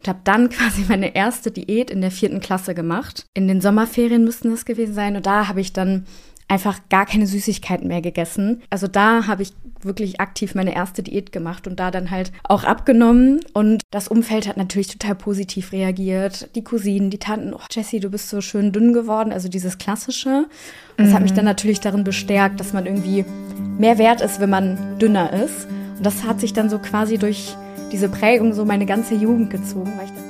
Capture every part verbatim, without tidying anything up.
Ich habe dann quasi meine erste Diät in der vierten Klasse gemacht. In den Sommerferien müssten das gewesen sein. Und da habe ich dann einfach gar keine Süßigkeiten mehr gegessen. Also da habe ich wirklich aktiv meine erste Diät gemacht und da dann halt auch abgenommen. Und das Umfeld hat natürlich total positiv reagiert. Die Cousinen, die Tanten, oh Jessie, du bist so schön dünn geworden. Also dieses Klassische. Und das mhm. hat mich dann natürlich darin bestärkt, dass man irgendwie mehr wert ist, wenn man dünner ist. Und das hat sich dann so quasi durch diese Prägung so meine ganze Jugend gezogen, weil ich dann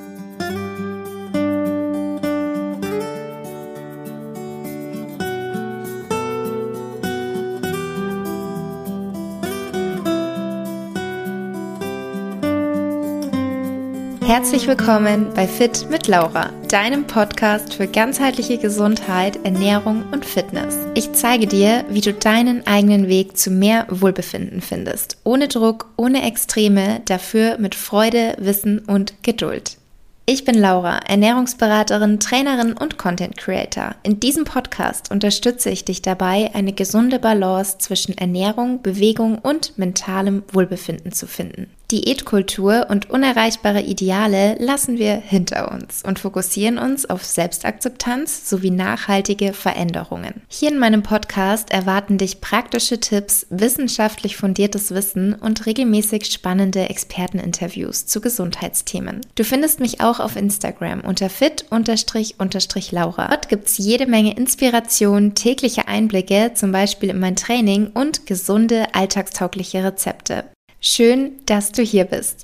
Herzlich willkommen bei Fit mit Laura, deinem Podcast für ganzheitliche Gesundheit, Ernährung und Fitness. Ich zeige dir, wie du deinen eigenen Weg zu mehr Wohlbefinden findest. Ohne Druck, ohne Extreme, dafür mit Freude, Wissen und Geduld. Ich bin Laura, Ernährungsberaterin, Trainerin und Content Creator. In diesem Podcast unterstütze ich dich dabei, eine gesunde Balance zwischen Ernährung, Bewegung und mentalem Wohlbefinden zu finden. Diätkultur und unerreichbare Ideale lassen wir hinter uns und fokussieren uns auf Selbstakzeptanz sowie nachhaltige Veränderungen. Hier in meinem Podcast erwarten dich praktische Tipps, wissenschaftlich fundiertes Wissen und regelmäßig spannende Experteninterviews zu Gesundheitsthemen. Du findest mich auch auf Instagram unter fit-laura. Dort gibt's jede Menge Inspiration, tägliche Einblicke, zum Beispiel in mein Training und gesunde, alltagstaugliche Rezepte. Schön, dass du hier bist.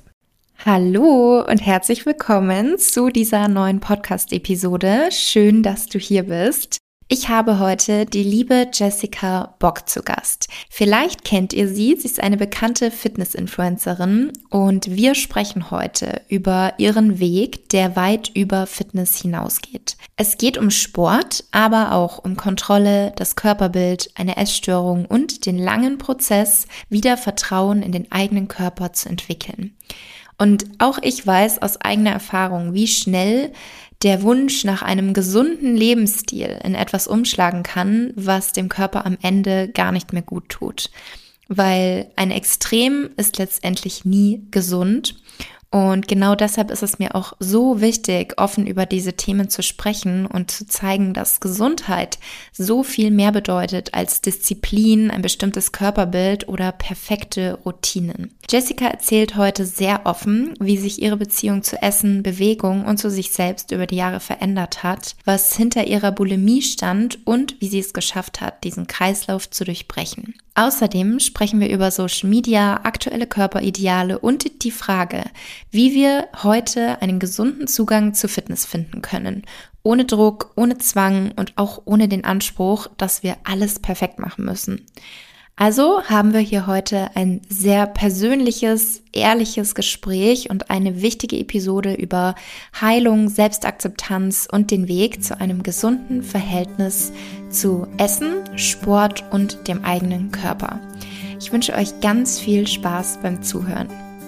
Hallo und herzlich willkommen zu dieser neuen Podcast-Episode. Schön, dass du hier bist. Ich habe heute die liebe Jessica Bock zu Gast. Vielleicht kennt ihr sie, sie ist eine bekannte Fitness-Influencerin und wir sprechen heute über ihren Weg, der weit über Fitness hinausgeht. Es geht um Sport, aber auch um Kontrolle, das Körperbild, eine Essstörung und den langen Prozess, wieder Vertrauen in den eigenen Körper zu entwickeln. Und auch ich weiß aus eigener Erfahrung, wie schnell der Wunsch nach einem gesunden Lebensstil in etwas umschlagen kann, was dem Körper am Ende gar nicht mehr gut tut. Weil ein Extrem ist letztendlich nie gesund. Und genau deshalb ist es mir auch so wichtig, offen über diese Themen zu sprechen und zu zeigen, dass Gesundheit so viel mehr bedeutet als Disziplin, ein bestimmtes Körperbild oder perfekte Routinen. Jessica erzählt heute sehr offen, wie sich ihre Beziehung zu Essen, Bewegung und zu sich selbst über die Jahre verändert hat, was hinter ihrer Bulimie stand und wie sie es geschafft hat, diesen Kreislauf zu durchbrechen. Außerdem sprechen wir über Social Media, aktuelle Körperideale und die Frage, wie wir heute einen gesunden Zugang zu Fitness finden können. Ohne Druck, ohne Zwang und auch ohne den Anspruch, dass wir alles perfekt machen müssen. Also haben wir hier heute ein sehr persönliches, ehrliches Gespräch und eine wichtige Episode über Heilung, Selbstakzeptanz und den Weg zu einem gesunden Verhältnis zu Essen, Sport und dem eigenen Körper. Ich wünsche euch ganz viel Spaß beim Zuhören.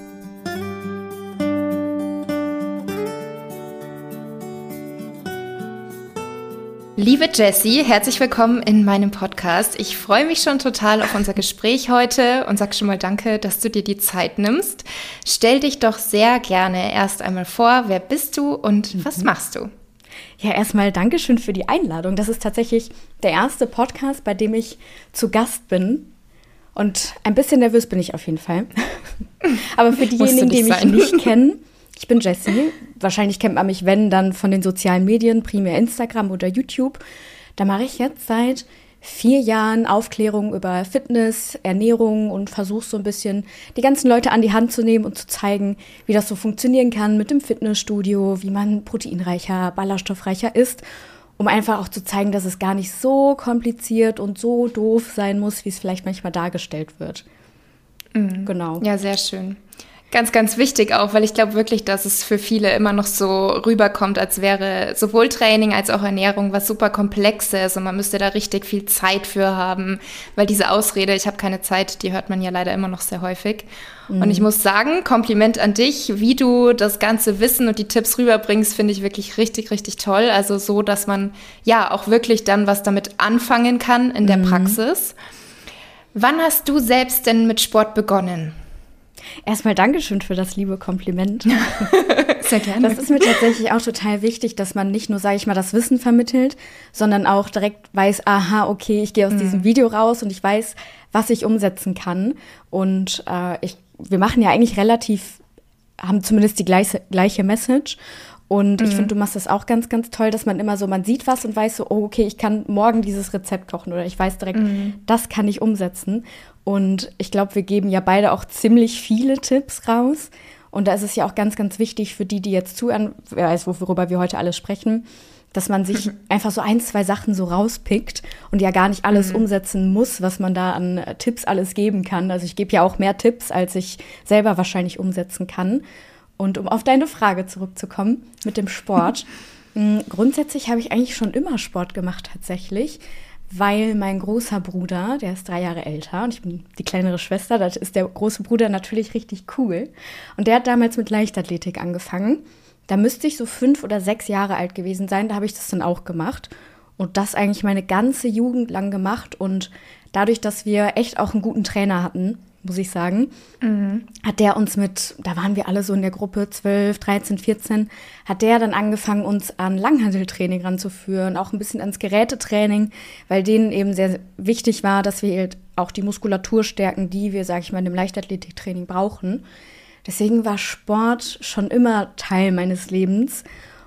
Liebe Jessie, herzlich willkommen in meinem Podcast. Ich freue mich schon total auf unser Gespräch heute und sag schon mal danke, dass du dir die Zeit nimmst. Stell dich doch sehr gerne erst einmal vor, wer bist du und mhm. was machst du? Ja, erstmal Dankeschön für die Einladung. Das ist tatsächlich der erste Podcast, bei dem ich zu Gast bin. Und ein bisschen nervös bin ich auf jeden Fall. Aber für diejenigen, die mich nicht kennen, ich bin Jessie. Wahrscheinlich kennt man mich, wenn, dann von den sozialen Medien, primär Instagram oder YouTube. Da mache ich jetzt seit vier Jahren Aufklärung über Fitness, Ernährung und versuche so ein bisschen die ganzen Leute an die Hand zu nehmen und zu zeigen, wie das so funktionieren kann mit dem Fitnessstudio, wie man proteinreicher, ballaststoffreicher isst, um einfach auch zu zeigen, dass es gar nicht so kompliziert und so doof sein muss, wie es vielleicht manchmal dargestellt wird. Mhm. Genau. Ja, sehr schön. Ganz, ganz wichtig auch, weil ich glaube wirklich, dass es für viele immer noch so rüberkommt, als wäre sowohl Training als auch Ernährung was super Komplexes und man müsste da richtig viel Zeit für haben, weil diese Ausrede, ich habe keine Zeit, die hört man ja leider immer noch sehr häufig. Mhm. Und ich muss sagen, Kompliment an dich, wie du das ganze Wissen und die Tipps rüberbringst, finde ich wirklich richtig, richtig toll. Also so, dass man ja auch wirklich dann was damit anfangen kann in der mhm. Praxis. Wann hast du selbst denn mit Sport begonnen? Erstmal Dankeschön für das liebe Kompliment. Sehr gerne. Das ist mir tatsächlich auch total wichtig, dass man nicht nur, sage ich mal, das Wissen vermittelt, sondern auch direkt weiß, aha, okay, ich gehe aus mhm. diesem Video raus und ich weiß, was ich umsetzen kann. Und äh, ich, wir machen ja eigentlich relativ, haben zumindest die gleiche, gleiche Message. Und ich mhm. finde, du machst das auch ganz, ganz toll, dass man immer so, man sieht was und weiß so, oh, okay, ich kann morgen dieses Rezept kochen oder ich weiß direkt, mhm. das kann ich umsetzen. Und ich glaube, wir geben ja beide auch ziemlich viele Tipps raus. Und da ist es ja auch ganz, ganz wichtig für die, die jetzt zuhören, wer weiß, worüber wir heute alles sprechen, dass man sich mhm. einfach so ein, zwei Sachen so rauspickt und ja gar nicht alles mhm. umsetzen muss, was man da an Tipps alles geben kann. Also ich gebe ja auch mehr Tipps, als ich selber wahrscheinlich umsetzen kann. Und um auf deine Frage zurückzukommen mit dem Sport. Grundsätzlich habe ich eigentlich schon immer Sport gemacht tatsächlich, weil mein großer Bruder, der ist drei Jahre älter und ich bin die kleinere Schwester, da ist der große Bruder natürlich richtig cool. Und der hat damals mit Leichtathletik angefangen. Da müsste ich so fünf oder sechs Jahre alt gewesen sein, da habe ich das dann auch gemacht. Und das eigentlich meine ganze Jugend lang gemacht. Und dadurch, dass wir echt auch einen guten Trainer hatten, muss ich sagen, mhm. hat der uns mit, da waren wir alle so in der Gruppe, zwölf, dreizehn, vierzehn, hat der dann angefangen, uns an Langhanteltraining ranzuführen, auch ein bisschen ans Gerätetraining, weil denen eben sehr wichtig war, dass wir halt auch die Muskulatur stärken, die wir, sag ich mal, in dem Leichtathletiktraining brauchen. Deswegen war Sport schon immer Teil meines Lebens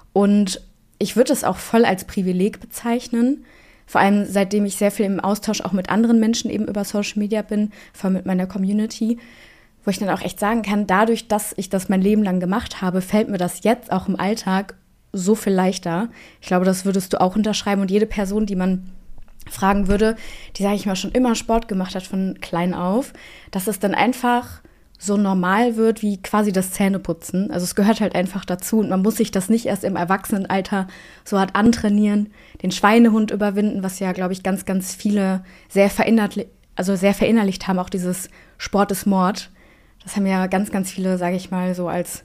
und ich würde es auch voll als Privileg bezeichnen. Vor allem seitdem ich sehr viel im Austausch auch mit anderen Menschen eben über Social Media bin, vor allem mit meiner Community, wo ich dann auch echt sagen kann, dadurch, dass ich das mein Leben lang gemacht habe, fällt mir das jetzt auch im Alltag so viel leichter. Ich glaube, das würdest du auch unterschreiben. Und jede Person, die man fragen würde, die, sage ich mal, schon immer Sport gemacht hat von klein auf, dass es dann einfach so normal wird wie quasi das Zähneputzen. Also es gehört halt einfach dazu und man muss sich das nicht erst im Erwachsenenalter so hart antrainieren, den Schweinehund überwinden, was ja, glaube ich, ganz, ganz viele sehr verinnerlicht, also sehr verinnerlicht haben, auch dieses Sport ist Mord. Das haben ja ganz, ganz viele, sage ich mal, so als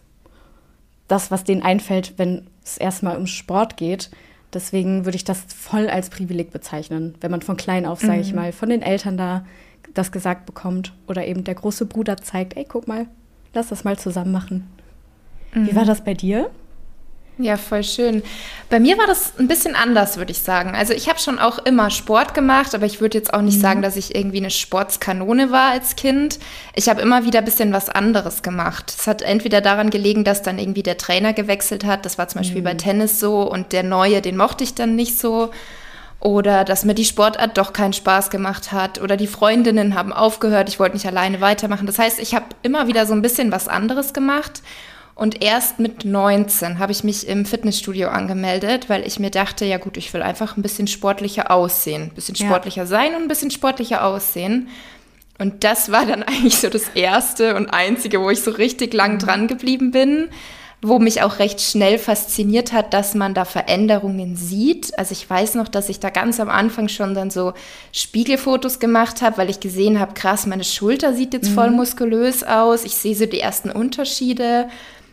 das, was denen einfällt, wenn es erstmal um Sport geht. Deswegen würde ich das voll als Privileg bezeichnen, wenn man von klein auf, sage ich mal, von den Eltern da das gesagt bekommt oder eben der große Bruder zeigt, ey, guck mal, lass das mal zusammen machen. Mhm. Wie war das bei dir? Ja, voll schön. Bei mir war das ein bisschen anders, würde ich sagen. Also ich habe schon auch immer Sport gemacht, aber ich würde jetzt auch nicht mhm. sagen, dass ich irgendwie eine Sportskanone war als Kind. Ich habe immer wieder ein bisschen was anderes gemacht. Es hat entweder daran gelegen, dass dann irgendwie der Trainer gewechselt hat. Das war zum Beispiel mhm. bei Tennis so und der Neue, den mochte ich dann nicht so. Oder dass mir die Sportart doch keinen Spaß gemacht hat. Oder die Freundinnen haben aufgehört, ich wollte nicht alleine weitermachen. Das heißt, ich habe immer wieder so ein bisschen was anderes gemacht. Und erst mit neunzehn habe ich mich im Fitnessstudio angemeldet, weil ich mir dachte, ja gut, ich will einfach ein bisschen sportlicher aussehen. Ein bisschen sportlicher ja. sein und ein bisschen sportlicher aussehen. Und das war dann eigentlich so das Erste und Einzige, wo ich so richtig lang dran geblieben bin. Wo mich auch recht schnell fasziniert hat, dass man da Veränderungen sieht. Also ich weiß noch, dass ich da ganz am Anfang schon dann so Spiegelfotos gemacht habe, weil ich gesehen habe, krass, meine Schulter sieht jetzt voll muskulös aus. Ich sehe so die ersten Unterschiede.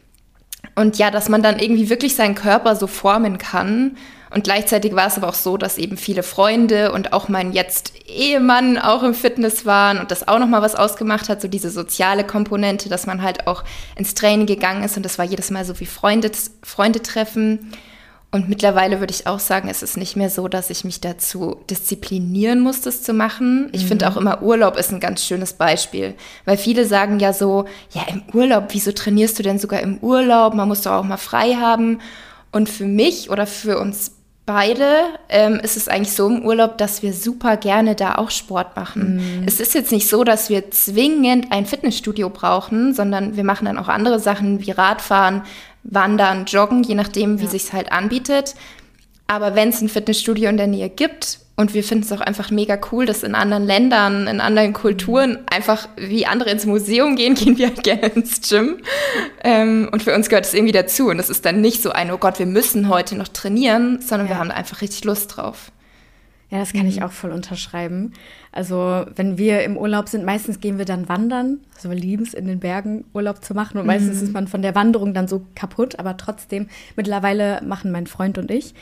Und ja, dass man dann irgendwie wirklich seinen Körper so formen kann. Und gleichzeitig war es aber auch so, dass eben viele Freunde und auch mein jetzt Ehemann auch im Fitness waren und das auch nochmal was ausgemacht hat, so diese soziale Komponente, dass man halt auch ins Training gegangen ist und das war jedes Mal so wie Freunde, Freunde treffen. Und mittlerweile würde ich auch sagen, es ist nicht mehr so, dass ich mich dazu disziplinieren muss, das zu machen. Ich mhm. finde auch immer, Urlaub ist ein ganz schönes Beispiel, weil viele sagen ja so, ja im Urlaub, wieso trainierst du denn sogar im Urlaub? Man muss doch auch mal frei haben. Und für mich oder für uns beide ähm, ist es eigentlich so im Urlaub, dass wir super gerne da auch Sport machen. Mhm. Es ist jetzt nicht so, dass wir zwingend ein Fitnessstudio brauchen, sondern wir machen dann auch andere Sachen wie Radfahren, Wandern, Joggen, je nachdem, wie ja. sich's halt anbietet. Aber wenn es ein Fitnessstudio in der Nähe gibt und wir finden es auch einfach mega cool, dass in anderen Ländern, in anderen Kulturen einfach wie andere ins Museum gehen, gehen wir halt gerne ins Gym. Ähm, und für uns gehört es irgendwie dazu. Und das ist dann nicht so ein, oh Gott, wir müssen heute noch trainieren, sondern ja. wir haben da einfach richtig Lust drauf. Ja, das kann ich auch voll unterschreiben. Also wenn wir im Urlaub sind, meistens gehen wir dann wandern. Also wir lieben es, in den Bergen Urlaub zu machen. Und mhm. meistens ist man von der Wanderung dann so kaputt. Aber trotzdem, mittlerweile machen mein Freund und ich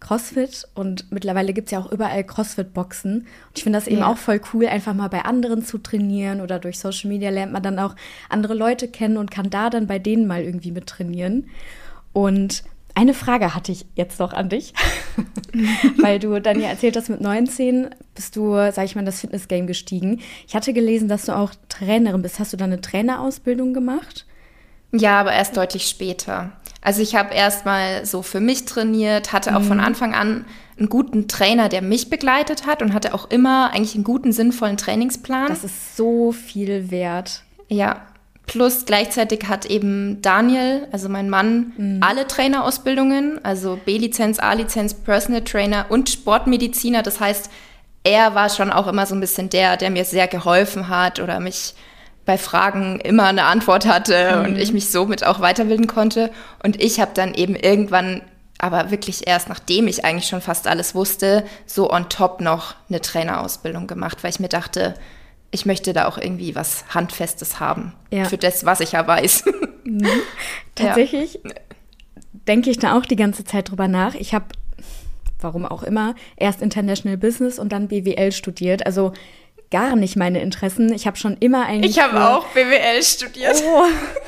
CrossFit und mittlerweile gibt es ja auch überall CrossFit-Boxen. Und ich finde das eben ja. auch voll cool, einfach mal bei anderen zu trainieren oder durch Social Media lernt man dann auch andere Leute kennen und kann da dann bei denen mal irgendwie mit trainieren. Und eine Frage hatte ich jetzt noch an dich, weil du dann ja erzählt hast, mit neunzehn bist du, sag ich mal, in das Fitness-Game gestiegen. Ich hatte gelesen, dass du auch Trainerin bist. Hast du da eine Trainerausbildung gemacht? Ja, aber erst deutlich später. Also ich habe erst mal so für mich trainiert, hatte auch mhm. von Anfang an einen guten Trainer, der mich begleitet hat und hatte auch immer eigentlich einen guten, sinnvollen Trainingsplan. Das ist so viel wert. Ja, plus gleichzeitig hat eben Daniel, also mein Mann, mhm. alle Trainerausbildungen, also B-Lizenz, A-Lizenz, Personal Trainer und Sportmediziner. Das heißt, er war schon auch immer so ein bisschen der, der mir sehr geholfen hat oder mich bei Fragen immer eine Antwort hatte mhm. und ich mich somit auch weiterbilden konnte. Und ich habe dann eben irgendwann, aber wirklich erst nachdem ich eigentlich schon fast alles wusste, so on top noch eine Trainerausbildung gemacht, weil ich mir dachte, ich möchte da auch irgendwie was Handfestes haben ja. für das, was ich ja weiß. Mhm. Tatsächlich ja. denke ich da auch die ganze Zeit drüber nach. Ich habe, warum auch immer, erst International Business und dann B W L studiert. Also gar nicht meine Interessen. Ich habe schon immer eigentlich... Ich habe auch B W L studiert. Oh.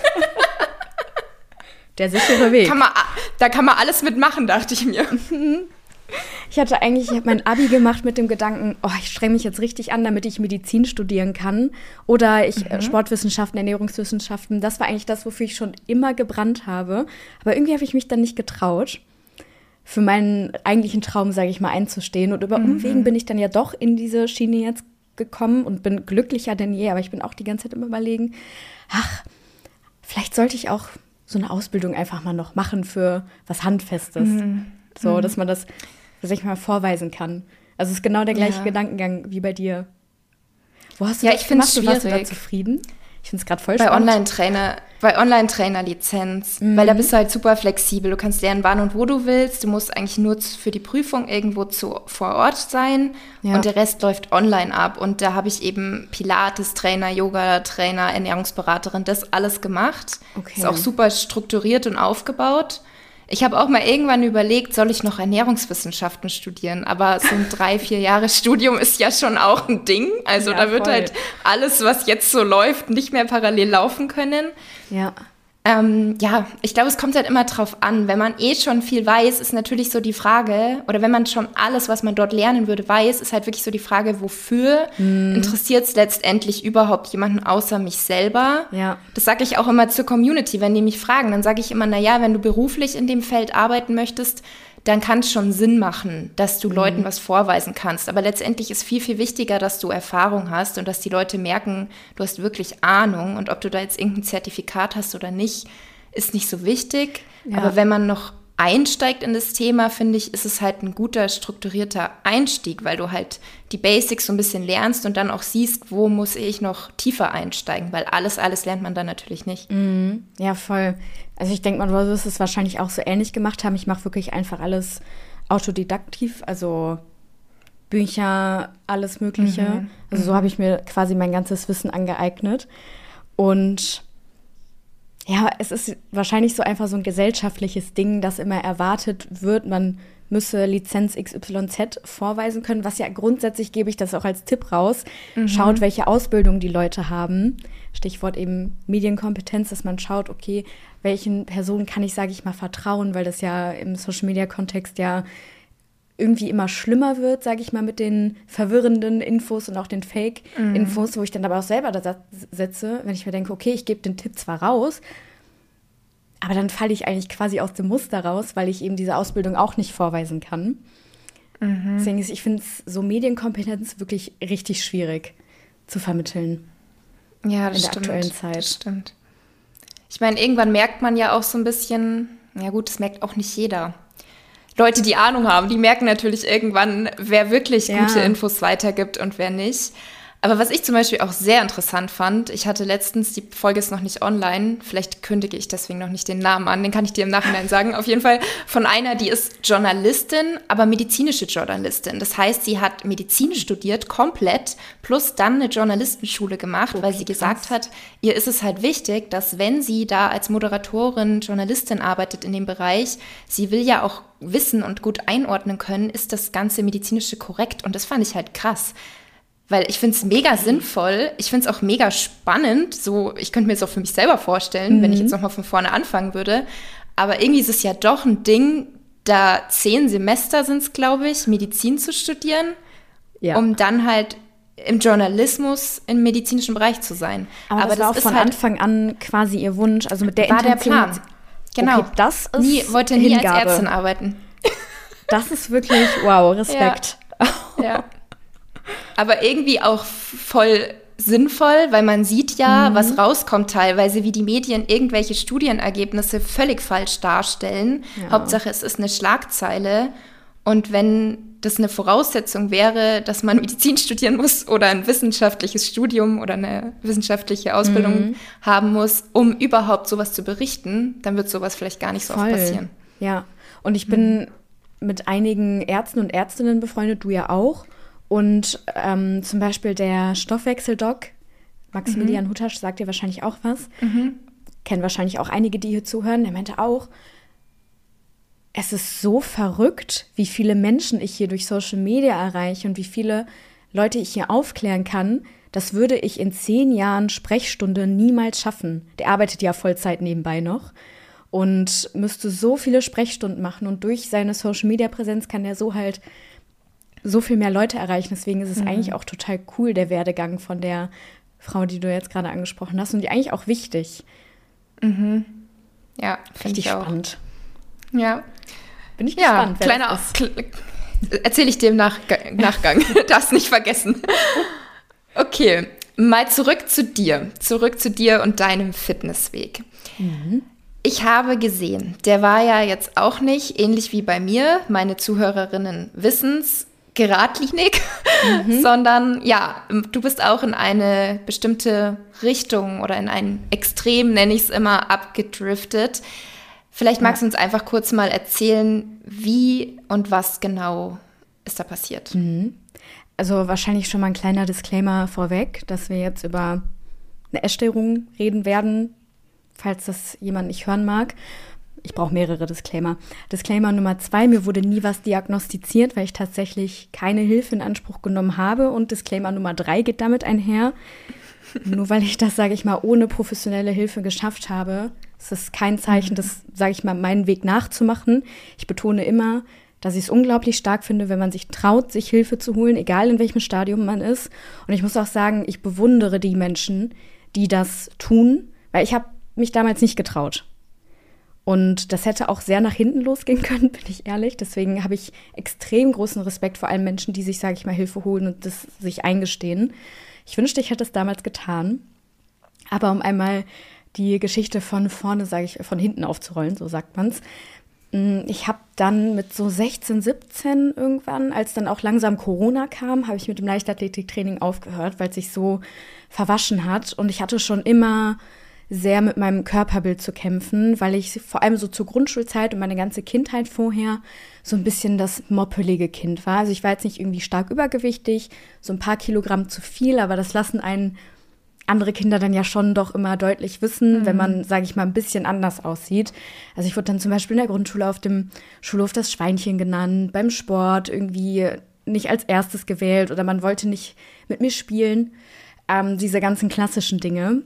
Der sichere Weg. Kann man, da kann man alles mitmachen, dachte ich mir. Ich hatte eigentlich, ich habe mein Abi gemacht mit dem Gedanken, oh, ich strenge mich jetzt richtig an, damit ich Medizin studieren kann. Oder ich mhm. Sportwissenschaften, Ernährungswissenschaften. Das war eigentlich das, wofür ich schon immer gebrannt habe. Aber irgendwie habe ich mich dann nicht getraut, für meinen eigentlichen Traum, sage ich mal, einzustehen. Und über mhm. Umwegen bin ich dann ja doch in diese Schiene jetzt gekommen und bin glücklicher denn je, aber ich bin auch die ganze Zeit im Überlegen, ach, vielleicht sollte ich auch so eine Ausbildung einfach mal noch machen für was Handfestes. Mhm. So, dass man das, sag ich mal, vorweisen kann. Also es ist genau der gleiche ja. Gedankengang wie bei dir. Wo hast du ja, das ich gemacht? Du warst du da zufrieden? Ich finde es gerade voll bei spannend. Online-Trainer, bei Online-Trainer-Lizenz, mhm. weil da bist du halt super flexibel. Du kannst lernen, wann und wo du willst. Du musst eigentlich nur für die Prüfung irgendwo zu, vor Ort sein ja. und der Rest läuft online ab. Und da habe ich eben Pilates-Trainer, Yoga-Trainer, Ernährungsberaterin, das alles gemacht. Okay. Ist auch super strukturiert und aufgebaut. Ich habe auch mal irgendwann überlegt, soll ich noch Ernährungswissenschaften studieren? Aber so ein drei, vier Jahre Studium ist ja schon auch ein Ding. Also ja, da wird voll. Halt alles, was jetzt so läuft, nicht mehr parallel laufen können. Ja. Ähm, ja, ich glaube, es kommt halt immer drauf an. Wenn man eh schon viel weiß, ist natürlich so die Frage, oder wenn man schon alles, was man dort lernen würde, weiß, ist halt wirklich so die Frage, wofür hm. interessiert es letztendlich überhaupt jemanden außer mich selber? Ja. Das sage ich auch immer zur Community, wenn die mich fragen, dann sage ich immer, naja, wenn du beruflich in dem Feld arbeiten möchtest, dann kann es schon Sinn machen, dass du mhm. Leuten was vorweisen kannst. Aber letztendlich ist viel, viel wichtiger, dass du Erfahrung hast und dass die Leute merken, du hast wirklich Ahnung. Und ob du da jetzt irgendein Zertifikat hast oder nicht, ist nicht so wichtig. Ja. Aber wenn man noch einsteigt in das Thema, finde ich, ist es halt ein guter, strukturierter Einstieg, weil du halt die Basics so ein bisschen lernst und dann auch siehst, wo muss ich noch tiefer einsteigen, weil alles, alles lernt man dann natürlich nicht. Mhm. Ja, voll. Also ich denke mal, du wirst es wahrscheinlich auch so ähnlich gemacht haben. Ich mache wirklich einfach alles autodidaktiv, also Bücher, alles Mögliche. Mhm. Also so habe ich mir quasi mein ganzes Wissen angeeignet. Und ja, es ist wahrscheinlich so einfach so ein gesellschaftliches Ding, dass immer erwartet wird, man müsse Lizenz X Y Z vorweisen können, was ja grundsätzlich, gebe ich das auch als Tipp raus, mhm. schaut, welche Ausbildung die Leute haben. Stichwort eben Medienkompetenz, dass man schaut, okay, welchen Personen kann ich, sage ich mal, vertrauen, weil das ja im Social-Media-Kontext ja irgendwie immer schlimmer wird, sage ich mal, mit den verwirrenden Infos und auch den Fake-Infos, mhm. wo ich dann aber auch selber da setze, wenn ich mir denke, okay, ich gebe den Tipp zwar raus, aber dann falle ich eigentlich quasi aus dem Muster raus, weil ich eben diese Ausbildung auch nicht vorweisen kann. Mhm. Deswegen ist, ich finde es so Medienkompetenz wirklich richtig schwierig zu vermitteln. Ja, das in der stimmt. aktuellen Zeit. Das stimmt. Ich meine, irgendwann merkt man ja auch so ein bisschen, ja gut, das merkt auch nicht jeder. Leute, die Ahnung haben, die merken natürlich irgendwann, wer wirklich ja. gute Infos weitergibt und wer nicht. Aber was ich zum Beispiel auch sehr interessant fand, ich hatte letztens, die Folge ist noch nicht online, vielleicht kündige ich deswegen noch nicht den Namen an, den kann ich dir im Nachhinein sagen, auf jeden Fall von einer, die ist Journalistin, aber medizinische Journalistin. Das heißt, sie hat Medizin studiert, komplett, plus dann eine Journalistenschule gemacht, okay, weil sie gesagt hat, ihr ist es halt wichtig, dass wenn sie da als Moderatorin, Journalistin arbeitet in dem Bereich, sie will ja auch wissen und gut einordnen können, ist das ganze Medizinische korrekt? Und das fand ich halt krass. Weil ich finde es mega sinnvoll, ich finde es auch mega spannend, so, ich könnte mir das auch für mich selber vorstellen, mhm. wenn ich jetzt nochmal von vorne anfangen würde, aber irgendwie ist es ja doch ein Ding, da zehn Semester sind es, glaube ich, Medizin zu studieren, ja. um dann halt im Journalismus im medizinischen Bereich zu sein. Aber, aber das, das war auch von halt Anfang an quasi ihr Wunsch, also mit der war Intention. Der Plan, genau. Okay, das ist nie, wollte nie Hingabe. Als Ärztin arbeiten. Das ist wirklich, wow, Respekt. Ja, ja. Aber irgendwie auch voll sinnvoll, weil man sieht ja, mhm. was rauskommt teilweise, wie die Medien irgendwelche Studienergebnisse völlig falsch darstellen. Ja. Hauptsache, es ist eine Schlagzeile. Und wenn das eine Voraussetzung wäre, dass man Medizin studieren muss oder ein wissenschaftliches Studium oder eine wissenschaftliche Ausbildung mhm. haben muss, um überhaupt sowas zu berichten, dann wird sowas vielleicht gar nicht so voll. Oft passieren. Ja, und ich bin mhm. mit einigen Ärzten und Ärztinnen befreundet, du ja auch. Und ähm, zum Beispiel der Stoffwechseldoc, Maximilian mhm. Hutasch, sagt dir wahrscheinlich auch was. Mhm. Kennen wahrscheinlich auch einige, die hier zuhören. Der meinte auch, es ist so verrückt, wie viele Menschen ich hier durch Social Media erreiche und wie viele Leute ich hier aufklären kann. Das würde ich in zehn Jahren Sprechstunde niemals schaffen. Der arbeitet ja Vollzeit nebenbei noch und müsste so viele Sprechstunden machen. Und durch seine Social Media Präsenz kann er so halt so viel mehr Leute erreichen. Deswegen ist es mhm. eigentlich auch total cool, der Werdegang von der Frau, die du jetzt gerade angesprochen hast. Und die eigentlich auch wichtig. Mhm. Ja, richtig spannend. Ja. Bin ich gespannt. Ja, kleiner Kle- erzähle ich dir im Nach- Nachgang. Darfst nicht vergessen. Okay, mal zurück zu dir. Zurück zu dir und deinem Fitnessweg. Mhm. Ich habe gesehen, der war ja jetzt auch nicht, ähnlich wie bei mir, meine Zuhörerinnen wissen's, geradlinig, mhm. sondern ja, du bist auch in eine bestimmte Richtung oder in ein Extrem, nenne ich es immer, abgedriftet. Vielleicht magst du uns einfach kurz mal erzählen, wie und was genau ist da passiert. Mhm. Also wahrscheinlich schon mal ein kleiner Disclaimer vorweg, dass wir jetzt über eine Essstörung reden werden, falls das jemand nicht hören mag. Ich brauche mehrere Disclaimer. Disclaimer Nummer zwei, mir wurde nie was diagnostiziert, weil ich tatsächlich keine Hilfe in Anspruch genommen habe. Und Disclaimer Nummer drei geht damit einher. Nur weil ich das, sage ich mal, ohne professionelle Hilfe geschafft habe, ist es kein Zeichen, das, sage ich mal, meinen Weg nachzumachen. Ich betone immer, dass ich es unglaublich stark finde, wenn man sich traut, sich Hilfe zu holen, egal in welchem Stadium man ist. Und ich muss auch sagen, ich bewundere die Menschen, die das tun, weil ich habe mich damals nicht getraut. Und das hätte auch sehr nach hinten losgehen können, bin ich ehrlich. Deswegen habe ich extrem großen Respekt vor allen Menschen, die sich, sage ich mal, Hilfe holen und das sich eingestehen. Ich wünschte, ich hätte es damals getan. Aber um einmal die Geschichte von vorne, sage ich, von hinten aufzurollen, so sagt man es. Ich habe dann mit so sechzehn, siebzehn irgendwann, als dann auch langsam Corona kam, habe ich mit dem Leichtathletiktraining aufgehört, weil es sich so verwaschen hat. Und ich hatte schon immer sehr mit meinem Körperbild zu kämpfen, weil ich vor allem so zur Grundschulzeit und meine ganze Kindheit vorher so ein bisschen das moppelige Kind war. Also ich war jetzt nicht irgendwie stark übergewichtig, so ein paar Kilogramm zu viel, aber das lassen einen andere Kinder dann ja schon doch immer deutlich wissen, mhm. wenn man, sage ich mal, ein bisschen anders aussieht. Also ich wurde dann zum Beispiel in der Grundschule auf dem Schulhof das Schweinchen genannt, beim Sport irgendwie nicht als erstes gewählt oder man wollte nicht mit mir spielen. Ähm, diese ganzen klassischen Dinge.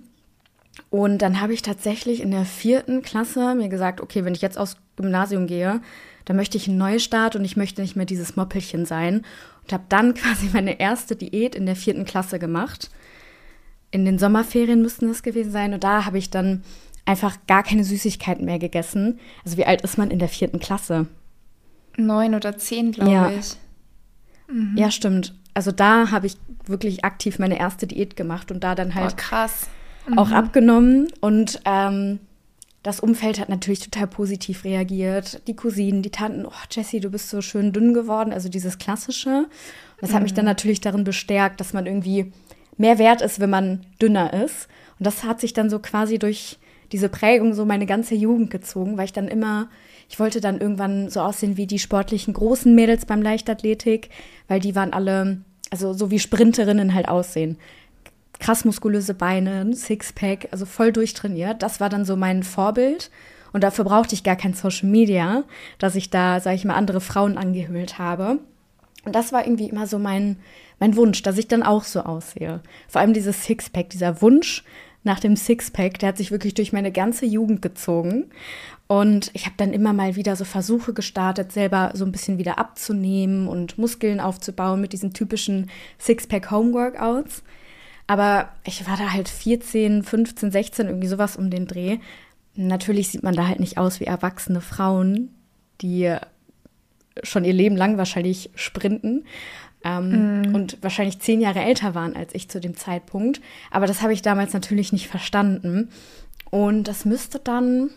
Und dann habe ich tatsächlich in der vierten Klasse mir gesagt, okay, wenn ich jetzt aufs Gymnasium gehe, dann möchte ich einen Neustart und ich möchte nicht mehr dieses Moppelchen sein. Und habe dann quasi meine erste Diät in der vierten Klasse gemacht. In den Sommerferien müssten das gewesen sein. Und da habe ich dann einfach gar keine Süßigkeiten mehr gegessen. Also wie alt ist man in der vierten Klasse? Neun oder zehn, glaube ja. ich. Mhm. Ja, stimmt. Also da habe ich wirklich aktiv meine erste Diät gemacht und da dann halt oh, krass. auch mhm. abgenommen. Und ähm, das Umfeld hat natürlich total positiv reagiert. Die Cousinen, die Tanten, oh Jessie, du bist so schön dünn geworden. Also dieses Klassische. Und das mhm. hat mich dann natürlich darin bestärkt, dass man irgendwie mehr wert ist, wenn man dünner ist. Und das hat sich dann so quasi durch diese Prägung so meine ganze Jugend gezogen, weil ich dann immer, ich wollte dann irgendwann so aussehen wie die sportlichen großen Mädels beim Leichtathletik, weil die waren alle, also so wie Sprinterinnen halt aussehen. Krass muskulöse Beine, Sixpack, also voll durchtrainiert. Das war dann so mein Vorbild. Und dafür brauchte ich gar kein Social Media, dass ich da, sage ich mal, andere Frauen angehöhlt habe. Und das war irgendwie immer so mein, mein Wunsch, dass ich dann auch so aussehe. Vor allem dieses Sixpack, dieser Wunsch nach dem Sixpack, der hat sich wirklich durch meine ganze Jugend gezogen. Und ich habe dann immer mal wieder so Versuche gestartet, selber so ein bisschen wieder abzunehmen und Muskeln aufzubauen mit diesen typischen Sixpack-Home-Workouts. Aber ich war da halt vierzehn, fünfzehn, sechzehn, irgendwie sowas um den Dreh. Natürlich sieht man da halt nicht aus wie erwachsene Frauen, die schon ihr Leben lang wahrscheinlich sprinten ähm, mm. und wahrscheinlich zehn Jahre älter waren als ich zu dem Zeitpunkt. Aber das habe ich damals natürlich nicht verstanden. Und das müsste dann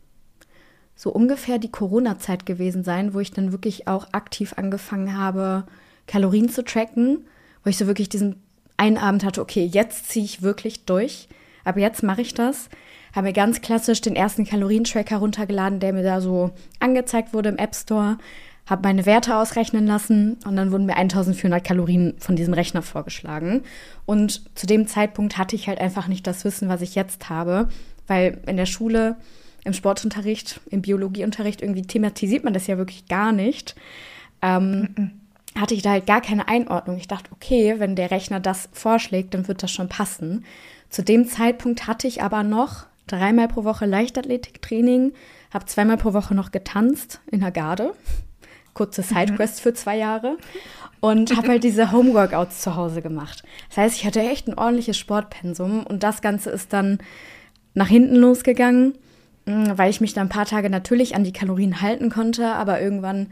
so ungefähr die Corona-Zeit gewesen sein, wo ich dann wirklich auch aktiv angefangen habe, Kalorien zu tracken, wo ich so wirklich diesen einen Abend hatte, okay, jetzt ziehe ich wirklich durch, aber jetzt mache ich das. Habe mir ganz klassisch den ersten Kalorientracker runtergeladen, der mir da so angezeigt wurde im App Store, habe meine Werte ausrechnen lassen und dann wurden mir eintausendvierhundert Kalorien von diesem Rechner vorgeschlagen. Und zu dem Zeitpunkt hatte ich halt einfach nicht das Wissen, was ich jetzt habe, weil in der Schule, im Sportunterricht, im Biologieunterricht irgendwie thematisiert man das ja wirklich gar nicht. Ähm, mhm. hatte ich da halt gar keine Einordnung. Ich dachte, okay, wenn der Rechner das vorschlägt, dann wird das schon passen. Zu dem Zeitpunkt hatte ich aber noch dreimal pro Woche Leichtathletiktraining, habe zweimal pro Woche noch getanzt in der Garde. Kurze Sidequest für zwei Jahre. Und habe halt diese Homeworkouts zu Hause gemacht. Das heißt, ich hatte echt ein ordentliches Sportpensum. Und das Ganze ist dann nach hinten losgegangen, weil ich mich dann ein paar Tage natürlich an die Kalorien halten konnte. Aber irgendwann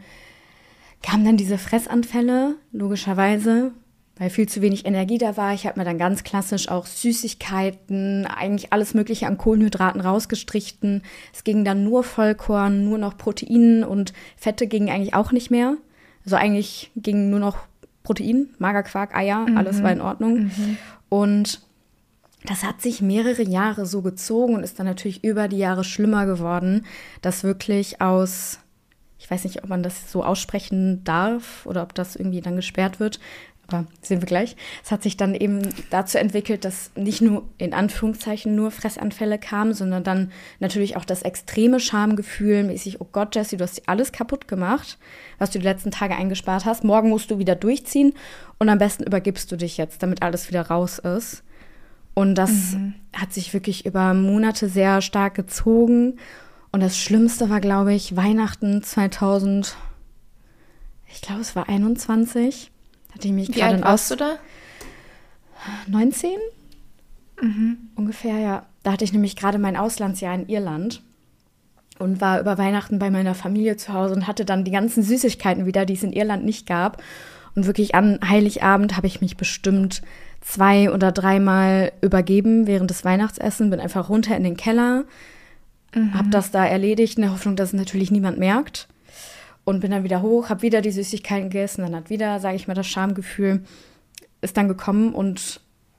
kamen dann diese Fressanfälle, logischerweise, weil viel zu wenig Energie da war. Ich habe mir dann ganz klassisch auch Süßigkeiten, eigentlich alles Mögliche an Kohlenhydraten rausgestrichen. Es ging dann nur Vollkorn, nur noch Protein und Fette gingen eigentlich auch nicht mehr. Also eigentlich ging nur noch Protein, Magerquark, Eier, mhm. alles war in Ordnung. Mhm. Und das hat sich mehrere Jahre so gezogen und ist dann natürlich über die Jahre schlimmer geworden, dass wirklich aus, ich weiß nicht, ob man das so aussprechen darf oder ob das irgendwie dann gesperrt wird, aber sehen wir gleich. Es hat sich dann eben dazu entwickelt, dass nicht nur in Anführungszeichen nur Fressanfälle kamen, sondern dann natürlich auch das extreme Schamgefühl, mäßig, oh Gott, Jessie, du hast dir alles kaputt gemacht, was du die letzten Tage eingespart hast. Morgen musst du wieder durchziehen und am besten übergibst du dich jetzt, damit alles wieder raus ist. Und das mhm. hat sich wirklich über Monate sehr stark gezogen. Und das Schlimmste war, glaube ich, Weihnachten zweitausend, ich glaube, es war einundzwanzig. Hatte ich mich Wie alt warst du da? neunzehn? Mhm. Ungefähr, ja. Da hatte ich nämlich gerade mein Auslandsjahr in Irland und war über Weihnachten bei meiner Familie zu Hause und hatte dann die ganzen Süßigkeiten wieder, die es in Irland nicht gab. Und wirklich an Heiligabend habe ich mich bestimmt zwei- oder dreimal übergeben während des Weihnachtsessen, bin einfach runter in den Keller, mhm. habe das da erledigt in der Hoffnung, dass es natürlich niemand merkt. Und bin dann wieder hoch, habe wieder die Süßigkeiten gegessen, dann hat wieder, sage ich mal, das Schamgefühl ist dann gekommen. Und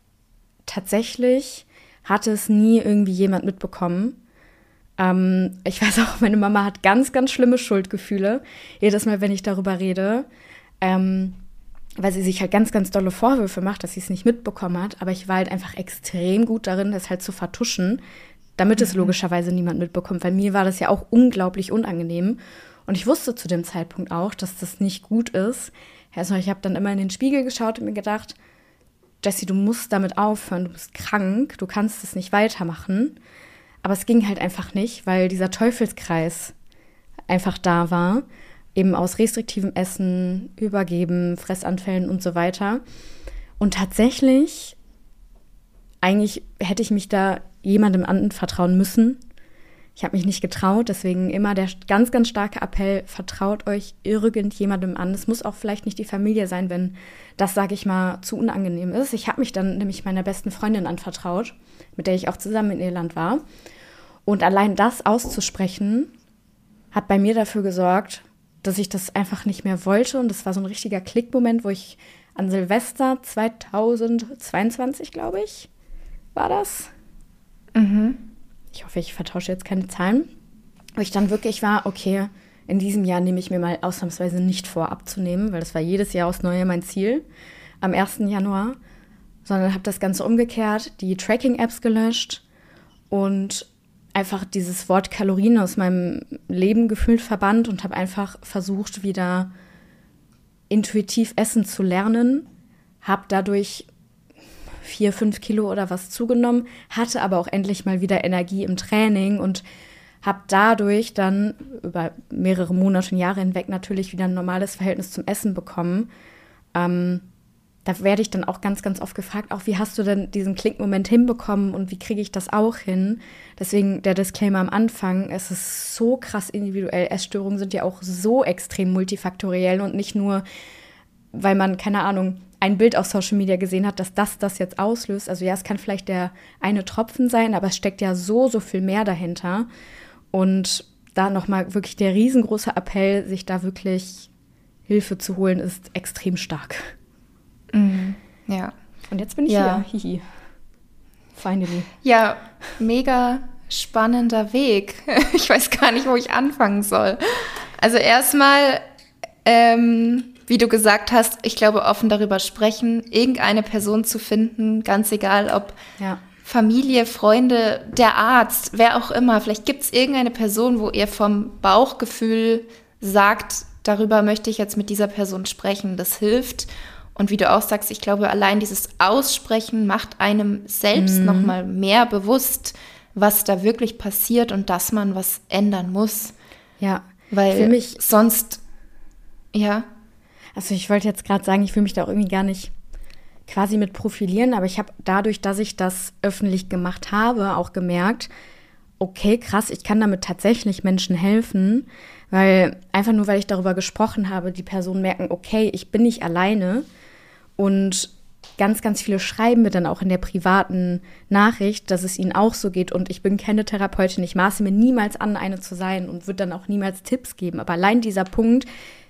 tatsächlich hatte es nie irgendwie jemand mitbekommen. Ähm, ich weiß auch, meine Mama hat ganz, ganz schlimme Schuldgefühle, jedes Mal, wenn ich darüber rede. Ähm, weil sie sich halt ganz, ganz dolle Vorwürfe macht, dass sie es nicht mitbekommen hat. Aber ich war halt einfach extrem gut darin, das halt zu vertuschen, damit mhm. es logischerweise niemand mitbekommt. Weil mir war das ja auch unglaublich unangenehm. Und ich wusste zu dem Zeitpunkt auch, dass das nicht gut ist. Also ich habe dann immer in den Spiegel geschaut und mir gedacht, Jessie, du musst damit aufhören, du bist krank, du kannst es nicht weitermachen. Aber es ging halt einfach nicht, weil dieser Teufelskreis einfach da war. Eben aus restriktivem Essen, Übergeben, Fressanfällen und so weiter. Und tatsächlich, eigentlich hätte ich mich da jemandem anvertrauen müssen. Ich habe mich nicht getraut, deswegen immer der ganz, ganz starke Appell, vertraut euch irgendjemandem an. Es muss auch vielleicht nicht die Familie sein, wenn das, sage ich mal, zu unangenehm ist. Ich habe mich dann nämlich meiner besten Freundin anvertraut, mit der ich auch zusammen in Irland war. Und allein das auszusprechen, hat bei mir dafür gesorgt, dass ich das einfach nicht mehr wollte. Und das war so ein richtiger Klickmoment, wo ich an Silvester zweitausendzweiundzwanzig, glaube ich, war das. Mhm. Ich hoffe, ich vertausche jetzt keine Zahlen. Wo ich dann wirklich war, okay, in diesem Jahr nehme ich mir mal ausnahmsweise nicht vor, abzunehmen, weil das war jedes Jahr aufs Neue mein Ziel, am ersten Januar. Sondern habe das Ganze umgekehrt, die Tracking-Apps gelöscht und einfach dieses Wort Kalorien aus meinem Leben gefühlt verbannt und habe einfach versucht, wieder intuitiv essen zu lernen. Habe dadurch vier, fünf Kilo oder was zugenommen, hatte aber auch endlich mal wieder Energie im Training und habe dadurch dann über mehrere Monate und Jahre hinweg natürlich wieder ein normales Verhältnis zum Essen bekommen. Ähm, da werde ich dann auch ganz, ganz oft gefragt, auch wie hast du denn diesen Klickmoment hinbekommen und wie kriege ich das auch hin? Deswegen der Disclaimer am Anfang, es ist so krass individuell. Essstörungen sind ja auch so extrem multifaktoriell und nicht nur, weil man, keine Ahnung, ein Bild auf Social Media gesehen hat, dass das das jetzt auslöst. Also ja, es kann vielleicht der eine Tropfen sein, aber es steckt ja so, so viel mehr dahinter. Und da nochmal wirklich der riesengroße Appell, sich da wirklich Hilfe zu holen, ist extrem stark. Mhm. Ja. Und jetzt bin ich ja. hier. Hihi. Finally. Ja, mega spannender Weg. Ich weiß gar nicht, wo ich anfangen soll. Also erstmal, ähm, wie du gesagt hast, ich glaube, offen darüber sprechen, irgendeine Person zu finden, ganz egal, ob ja. Familie, Freunde, der Arzt, wer auch immer. Vielleicht gibt es irgendeine Person, wo ihr vom Bauchgefühl sagt, darüber möchte ich jetzt mit dieser Person sprechen. Das hilft. Und wie du auch sagst, ich glaube, allein dieses Aussprechen macht einem selbst mhm. noch mal mehr bewusst, was da wirklich passiert und dass man was ändern muss. Ja, weil für mich sonst, ja. Also ich wollte jetzt gerade sagen, ich fühle mich da auch irgendwie gar nicht quasi mit profilieren, aber ich habe dadurch, dass ich das öffentlich gemacht habe, auch gemerkt, okay, krass, ich kann damit tatsächlich Menschen helfen, weil einfach nur, weil ich darüber gesprochen habe, die Personen merken, okay, ich bin nicht alleine und ganz, ganz viele schreiben mir dann auch in der privaten Nachricht, dass es ihnen auch so geht und ich bin keine Therapeutin, ich maße mir niemals an, eine zu sein und würde dann auch niemals Tipps geben, aber allein dieser Punkt,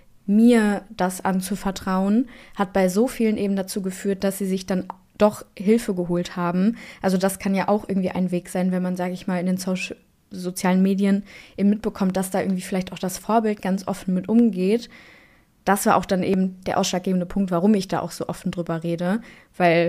mir das anzuvertrauen, hat bei so vielen eben dazu geführt, dass sie sich dann doch Hilfe geholt haben. Also das kann ja auch irgendwie ein Weg sein, wenn man, sage ich mal, in den Social, sozialen Medien eben mitbekommt, dass da irgendwie vielleicht auch das Vorbild ganz offen mit umgeht. Das war auch dann eben der ausschlaggebende Punkt, warum ich da auch so offen drüber rede, weil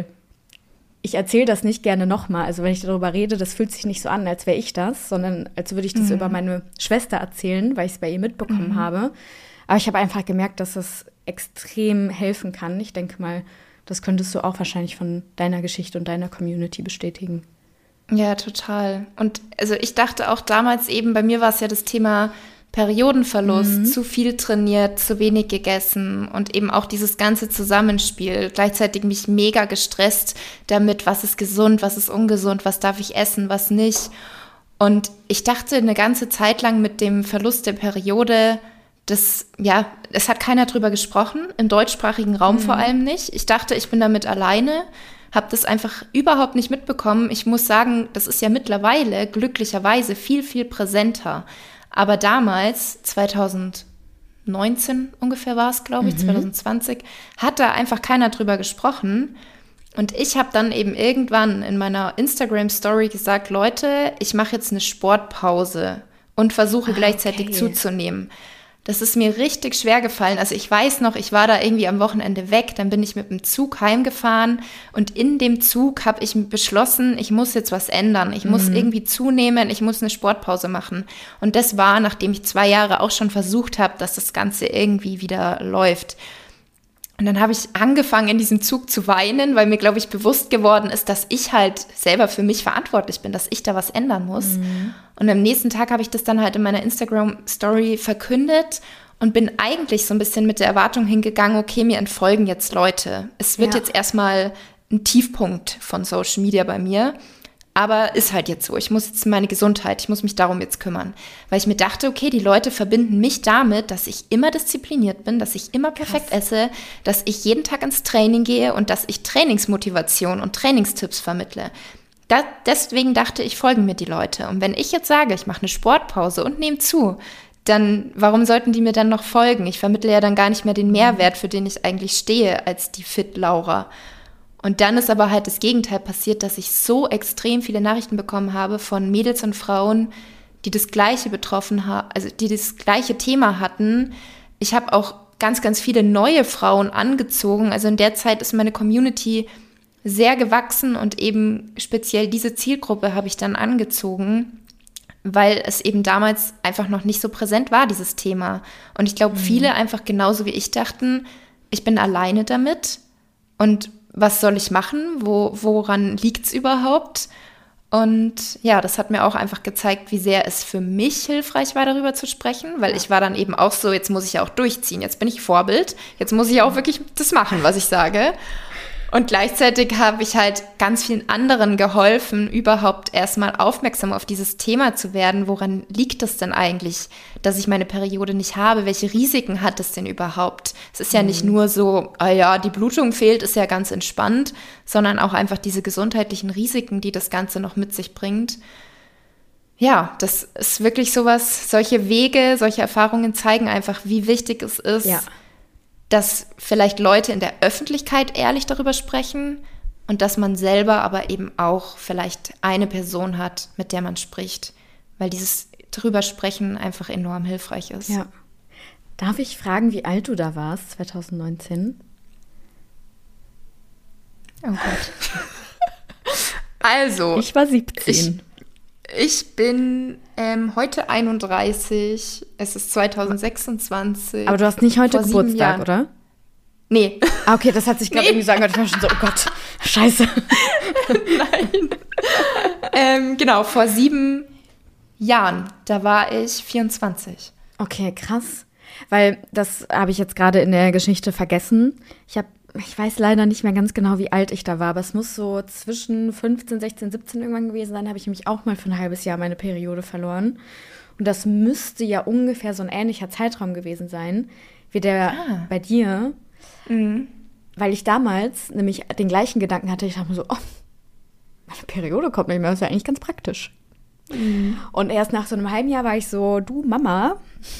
ich erzähle das nicht gerne nochmal. Also wenn ich darüber rede, das fühlt sich nicht so an, als wäre ich das, sondern als würde ich das mhm. über meine Schwester erzählen, weil ich es bei ihr mitbekommen mhm. habe. Aber ich habe einfach gemerkt, dass es extrem helfen kann. Ich denke mal, das könntest du auch wahrscheinlich von deiner Geschichte und deiner Community bestätigen. Ja, total. Und also ich dachte auch damals eben, bei mir war es ja das Thema Periodenverlust, mhm. zu viel trainiert, zu wenig gegessen und eben auch dieses ganze Zusammenspiel. Gleichzeitig mich mega gestresst damit, was ist gesund, was ist ungesund, was darf ich essen, was nicht. Und ich dachte eine ganze Zeit lang mit dem Verlust der Periode, das, ja, es hat keiner drüber gesprochen, im deutschsprachigen Raum mhm. vor allem nicht. Ich dachte, ich bin damit alleine, habe das einfach überhaupt nicht mitbekommen. Ich muss sagen, das ist ja mittlerweile glücklicherweise viel, viel präsenter. Aber damals, zwanzig neunzehn ungefähr war es, glaube ich, mhm. zwanzig zwanzig, hat da einfach keiner drüber gesprochen. Und ich habe dann eben irgendwann in meiner Instagram-Story gesagt, Leute, ich mache jetzt eine Sportpause und versuche ah, gleichzeitig okay. zuzunehmen. Das ist mir richtig schwer gefallen. Also ich weiß noch, ich war da irgendwie am Wochenende weg, dann bin ich mit dem Zug heimgefahren und in dem Zug habe ich beschlossen, ich muss jetzt was ändern. Ich mhm. muss irgendwie zunehmen, ich muss eine Sportpause machen. Und das war, nachdem ich zwei Jahre auch schon versucht habe, dass das Ganze irgendwie wieder läuft. Und dann habe ich angefangen, in diesem Zug zu weinen, weil mir, glaube ich, bewusst geworden ist, dass ich halt selber für mich verantwortlich bin, dass ich da was ändern muss. Mhm. Und am nächsten Tag habe ich das dann halt in meiner Instagram-Story verkündet und bin eigentlich so ein bisschen mit der Erwartung hingegangen, okay, mir entfolgen jetzt Leute. Es wird ja. jetzt erstmal ein Tiefpunkt von Social Media bei mir. Aber ist halt jetzt so. Ich muss jetzt meine Gesundheit, ich muss mich darum jetzt kümmern. Weil ich mir dachte, okay, die Leute verbinden mich damit, dass ich immer diszipliniert bin, dass ich immer perfekt Krass. esse, dass ich jeden Tag ins Training gehe und dass ich Trainingsmotivation und Trainingstipps vermittle. Da, deswegen dachte ich, folgen mir die Leute. Und wenn ich jetzt sage, ich mache eine Sportpause und nehme zu, dann warum sollten die mir dann noch folgen? Ich vermittle ja dann gar nicht mehr den Mehrwert, für den ich eigentlich stehe, als die Fit-Laura. Und dann ist aber halt das Gegenteil passiert, dass ich so extrem viele Nachrichten bekommen habe von Mädels und Frauen, die das Gleiche betroffen haben, also die das gleiche Thema hatten. Ich habe auch ganz, ganz viele neue Frauen angezogen. Also in der Zeit ist meine Community sehr gewachsen und eben speziell diese Zielgruppe habe ich dann angezogen, weil es eben damals einfach noch nicht so präsent war, dieses Thema. Und ich glaube, mhm. viele einfach genauso wie ich dachten, ich bin alleine damit und was soll ich machen? Wo, woran liegt es überhaupt? Und ja, das hat mir auch einfach gezeigt, wie sehr es für mich hilfreich war, darüber zu sprechen, weil ja. ich war dann eben auch so, jetzt muss ich ja auch durchziehen, jetzt bin ich Vorbild, jetzt muss ich auch wirklich das machen, was ich sage. Und gleichzeitig habe ich halt ganz vielen anderen geholfen, überhaupt erstmal aufmerksam auf dieses Thema zu werden. Woran liegt es denn eigentlich, dass ich meine Periode nicht habe? Welche Risiken hat es denn überhaupt? Es ist ja nicht nur so, ah ja, die Blutung fehlt, ist ja ganz entspannt, sondern auch einfach diese gesundheitlichen Risiken, die das Ganze noch mit sich bringt. Ja, das ist wirklich sowas, solche Wege, solche Erfahrungen zeigen einfach, wie wichtig es ist, ja. dass vielleicht Leute in der Öffentlichkeit ehrlich darüber sprechen und dass man selber aber eben auch vielleicht eine Person hat, mit der man spricht, weil dieses drüber sprechen einfach enorm hilfreich ist. Ja. Darf ich fragen, wie alt du da warst, zwanzig neunzehn? Oh Gott. Also. Ich war siebzehn. Ich, ich bin ähm, heute einunddreißig, es ist zwanzig sechsundzwanzig. Aber du hast nicht heute Geburtstag, oder? Nee. Ah, okay, das hat sich gerade nee. irgendwie so angehört. Ich war schon so, oh Gott, scheiße. Nein. ähm, genau, vor sieben Jahren, da war ich vierundzwanzig. Okay, krass. Weil das habe ich jetzt gerade in der Geschichte vergessen. Ich habe Ich weiß leider nicht mehr ganz genau, wie alt ich da war, aber es muss so zwischen fünfzehn, sechzehn, siebzehn irgendwann gewesen sein. Da habe ich nämlich auch mal für ein halbes Jahr meine Periode verloren. Und das müsste ja ungefähr so ein ähnlicher Zeitraum gewesen sein, wie der ah. bei dir. Mhm. Weil ich damals nämlich den gleichen Gedanken hatte. Ich dachte mir so, oh, meine Periode kommt nicht mehr, das ist ja eigentlich ganz praktisch. Mhm. Und erst nach so einem halben Jahr war ich so, du Mama,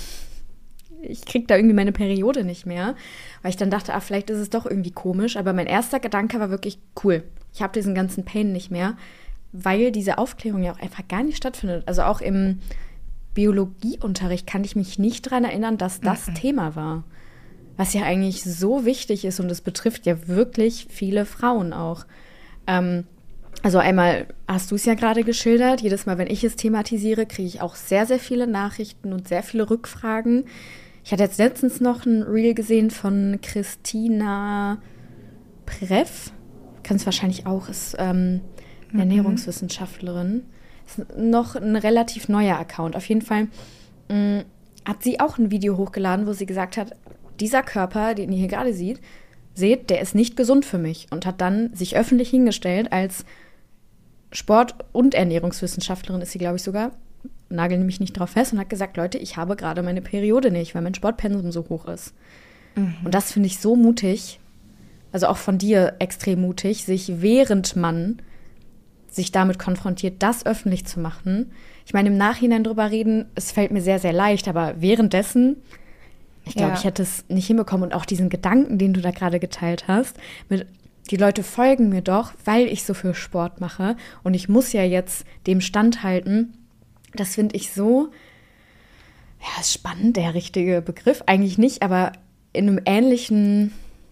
ich krieg da irgendwie meine Periode nicht mehr, weil ich dann dachte, ah, vielleicht ist es doch irgendwie komisch, aber mein erster Gedanke war wirklich cool. Ich habe diesen ganzen Pain nicht mehr, weil diese Aufklärung ja auch einfach gar nicht stattfindet. Also auch im Biologieunterricht kann ich mich nicht daran erinnern, dass das mhm. Thema war, was ja eigentlich so wichtig ist und es betrifft ja wirklich viele Frauen auch. Ähm, also einmal hast du es ja gerade geschildert, jedes Mal, wenn ich es thematisiere, kriege ich auch sehr, sehr viele Nachrichten und sehr viele Rückfragen. Ich hatte jetzt letztens noch ein Reel gesehen von Christina Preff. Kennst du wahrscheinlich auch, ist ähm, mhm. Ernährungswissenschaftlerin. Ist noch ein relativ neuer Account. Auf jeden Fall mh, hat sie auch ein Video hochgeladen, wo sie gesagt hat, dieser Körper, den ihr hier gerade seht, seht, der ist nicht gesund für mich. Und hat dann sich öffentlich hingestellt als Sport- und Ernährungswissenschaftlerin, ist sie, glaube ich, sogar, nagel mich nicht drauf fest, und hat gesagt, Leute, ich habe gerade meine Periode nicht, weil mein Sportpensum so hoch ist. Mhm. Und das finde ich so mutig, also auch von dir extrem mutig, sich während man sich damit konfrontiert, das öffentlich zu machen. Ich meine, im Nachhinein drüber reden, es fällt mir sehr, sehr leicht, aber währenddessen, ich glaube, ja. ich hätte es nicht hinbekommen. Und auch diesen Gedanken, den du da gerade geteilt hast, mit, die Leute folgen mir doch, weil ich so viel Sport mache und ich muss ja jetzt dem standhalten. Das finde ich so, ja, spannend, der richtige Begriff. Eigentlich nicht, aber in einem ähnlichen,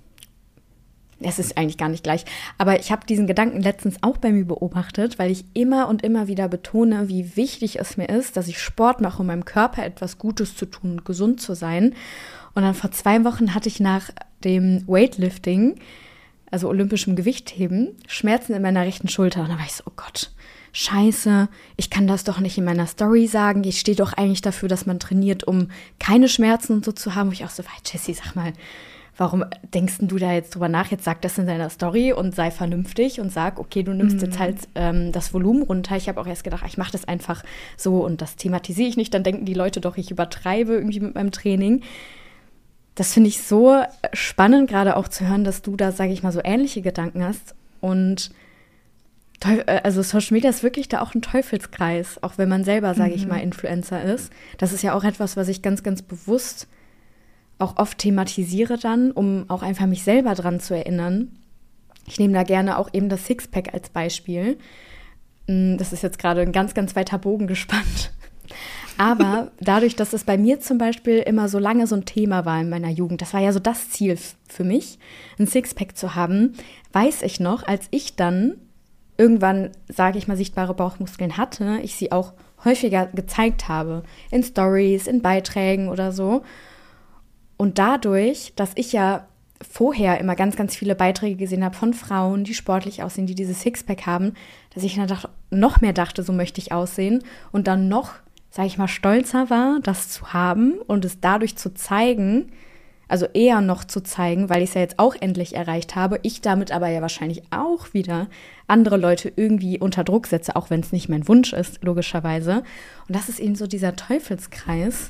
es ist eigentlich gar nicht gleich, aber ich habe diesen Gedanken letztens auch bei mir beobachtet, weil ich immer und immer wieder betone, wie wichtig es mir ist, dass ich Sport mache, um meinem Körper etwas Gutes zu tun und gesund zu sein. Und dann vor zwei Wochen hatte ich nach dem Weightlifting, also olympischem Gewichtheben, Schmerzen in meiner rechten Schulter. Und dann war ich so, oh Gott, scheiße, ich kann das doch nicht in meiner Story sagen. Ich stehe doch eigentlich dafür, dass man trainiert, um keine Schmerzen und so zu haben. Wo ich auch so war, Jessie, sag mal, warum denkst du da jetzt drüber nach? Jetzt sag das in deiner Story und sei vernünftig und sag, okay, du nimmst mhm. jetzt halt ähm, das Volumen runter. Ich habe auch erst gedacht, ich mache das einfach so und das thematisiere ich nicht. Dann denken die Leute doch, ich übertreibe irgendwie mit meinem Training. Das finde ich so spannend, gerade auch zu hören, dass du da, sage ich mal, so ähnliche Gedanken hast und Also Social Media ist wirklich da auch ein Teufelskreis, auch wenn man selber, sage ich mal, Influencer ist. Das ist ja auch etwas, was ich ganz, ganz bewusst auch oft thematisiere dann, um auch einfach mich selber dran zu erinnern. Ich nehme da gerne auch eben das Sixpack als Beispiel. Das ist jetzt gerade ein ganz, ganz weiter Bogen gespannt. Aber dadurch, dass es bei mir zum Beispiel immer so lange so ein Thema war in meiner Jugend, das war ja so das Ziel f- für mich, ein Sixpack zu haben, weiß ich noch, als ich dann irgendwann, sage ich mal, sichtbare Bauchmuskeln hatte, ich sie auch häufiger gezeigt habe, in Stories, in Beiträgen oder so. Und dadurch, dass ich ja vorher immer ganz, ganz viele Beiträge gesehen habe von Frauen, die sportlich aussehen, die dieses Sixpack haben, dass ich dann dachte, noch mehr dachte, so möchte ich aussehen und dann noch, sage ich mal, stolzer war, das zu haben und es dadurch zu zeigen, also eher noch zu zeigen, weil ich es ja jetzt auch endlich erreicht habe, ich damit aber ja wahrscheinlich auch wieder andere Leute irgendwie unter Druck setze, auch wenn es nicht mein Wunsch ist, logischerweise. Und das ist eben so dieser Teufelskreis.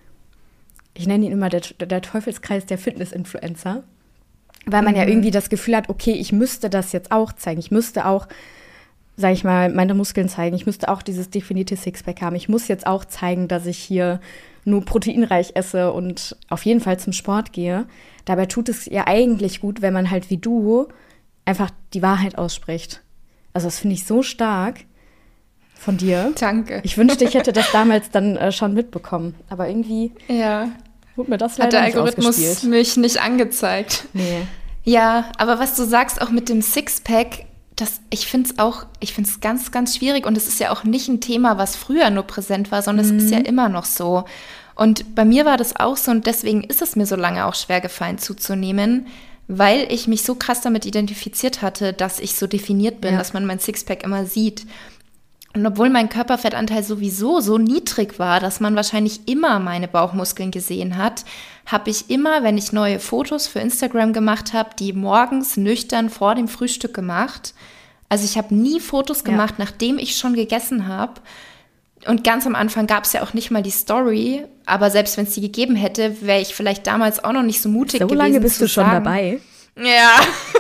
Ich nenne ihn immer der, der Teufelskreis der Fitness-Influencer, weil man mhm. ja irgendwie das Gefühl hat, okay, ich müsste das jetzt auch zeigen, ich müsste auch, sage ich mal, meine Muskeln zeigen, ich müsste auch dieses definierte Sixpack haben, ich muss jetzt auch zeigen, dass ich hier nur proteinreich esse und auf jeden Fall zum Sport gehe. Dabei tut es ja eigentlich gut, wenn man halt wie du einfach die Wahrheit ausspricht. Also das finde ich so stark von dir. Danke. Ich wünschte, ich hätte das damals dann äh, schon mitbekommen. Aber irgendwie ja. wurde mir das leider nicht ausgespielt. Hat der Algorithmus mich nicht angezeigt. Nee. Ja, aber was du sagst, auch mit dem Sixpack, das, ich finde es auch, ich finde es ganz, ganz schwierig und es ist ja auch nicht ein Thema, was früher nur präsent war, sondern mhm. es ist ja immer noch so. Und bei mir war das auch so und deswegen ist es mir so lange auch schwer gefallen zuzunehmen, weil ich mich so krass damit identifiziert hatte, dass ich so definiert bin, ja. dass man mein Sixpack immer sieht. Und obwohl mein Körperfettanteil sowieso so niedrig war, dass man wahrscheinlich immer meine Bauchmuskeln gesehen hat, habe ich immer, wenn ich neue Fotos für Instagram gemacht habe, die morgens nüchtern vor dem Frühstück gemacht. Also ich habe nie Fotos gemacht, ja. nachdem ich schon gegessen habe. Und ganz am Anfang gab es ja auch nicht mal die Story, aber selbst wenn es die gegeben hätte, wäre ich vielleicht damals auch noch nicht so mutig so gewesen. So lange bist zu du schon sagen. dabei? Ja,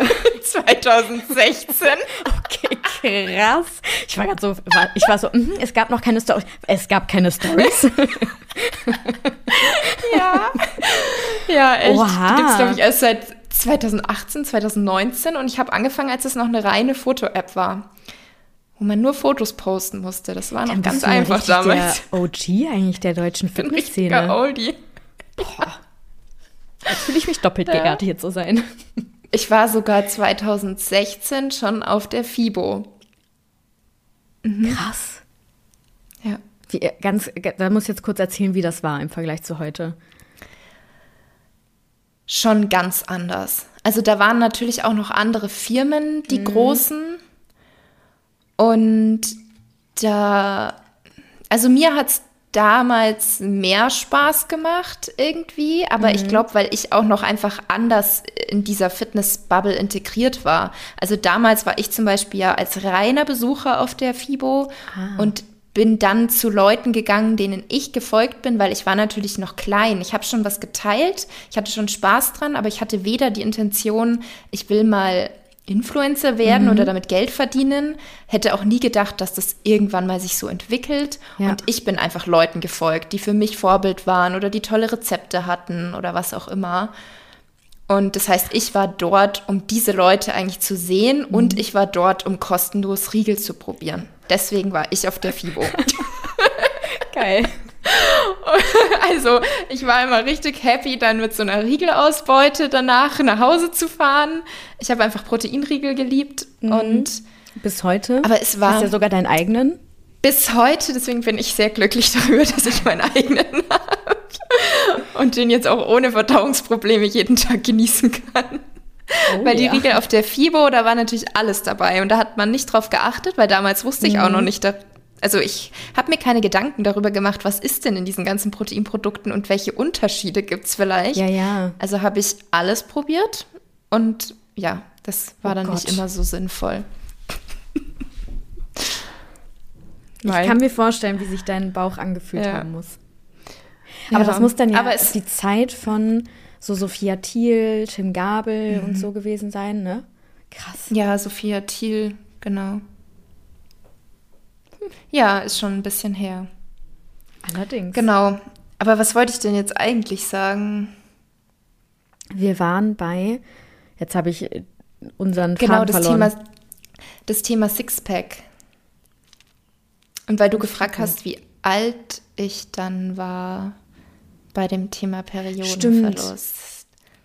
zwanzig sechzehn. Okay, krass. Ich war gerade so, ich war so, mm, es gab noch keine Stories. Es gab keine Stories. ja, ja, echt. Oha. Die gibt es, glaube ich, erst seit zwanzig achtzehn, zwanzig neunzehn und ich habe angefangen, als es noch eine reine Foto-App war, wo man nur Fotos posten musste. Das war noch Dann ganz bist du einfach ja damals. Der O G eigentlich der deutschen Ich bin Fitnessszene. richtiger Oldie. Boah. Jetzt fühle ich mich doppelt Ja. geehrt, hier zu sein. Ich war sogar zwanzig sechzehn schon auf der FIBO. Mhm. Krass. Ja. Wie, ganz, da muss ich jetzt kurz erzählen, wie das war im Vergleich zu heute. Schon ganz anders. Also da waren natürlich auch noch andere Firmen, die mhm. großen. Und da, also mir hat es damals mehr Spaß gemacht irgendwie, aber mhm. ich glaube, weil ich auch noch einfach anders in dieser Fitness-Bubble integriert war. Also damals war ich zum Beispiel ja als reiner Besucher auf der FIBO ah. und bin dann zu Leuten gegangen, denen ich gefolgt bin, weil ich war natürlich noch klein. Ich habe schon was geteilt, ich hatte schon Spaß dran, aber ich hatte weder die Intention, ich will mal Influencer werden mhm. oder damit Geld verdienen, hätte auch nie gedacht, dass das irgendwann mal sich so entwickelt. Ja. Und ich bin einfach Leuten gefolgt, die für mich Vorbild waren oder die tolle Rezepte hatten oder was auch immer. Und das heißt, ich war dort, um diese Leute eigentlich zu sehen mhm. und ich war dort, um kostenlos Riegel zu probieren. Deswegen war ich auf der FIBO. Geil. Also ich war immer richtig happy, dann mit so einer Riegelausbeute danach nach Hause zu fahren. Ich habe einfach Proteinriegel geliebt. Mhm. Und bis heute? Aber es war hast ja sogar deinen eigenen? Bis heute, deswegen bin ich sehr glücklich darüber, dass ich meinen eigenen habe. Und den jetzt auch ohne Verdauungsprobleme jeden Tag genießen kann. Oh, weil die ja. Riegel auf der FIBO, da war natürlich alles dabei. Und da hat man nicht drauf geachtet, weil damals wusste ich mhm. auch noch nicht, da, also ich habe mir keine Gedanken darüber gemacht, was ist denn in diesen ganzen Proteinprodukten und welche Unterschiede gibt es vielleicht. Ja, ja. Also habe ich alles probiert und ja, das war oh dann Gott. nicht immer so sinnvoll. Ich Weil, kann mir vorstellen, wie sich dein Bauch angefühlt ja. haben muss. Aber ja. das muss dann ja Aber es die Zeit von so Sophia Thiel, Tim Gabel mhm. und so gewesen sein, ne? Krass. Ja, Sophia Thiel, genau. Ja, ist schon ein bisschen her. Allerdings. Genau. Aber was wollte ich denn jetzt eigentlich sagen? Wir waren bei, jetzt habe ich unseren genau, Faden das verloren. Thema, das Thema Sixpack. Und weil du gefragt hast, wie alt ich dann war bei dem Thema Periodenverlust. Stimmt.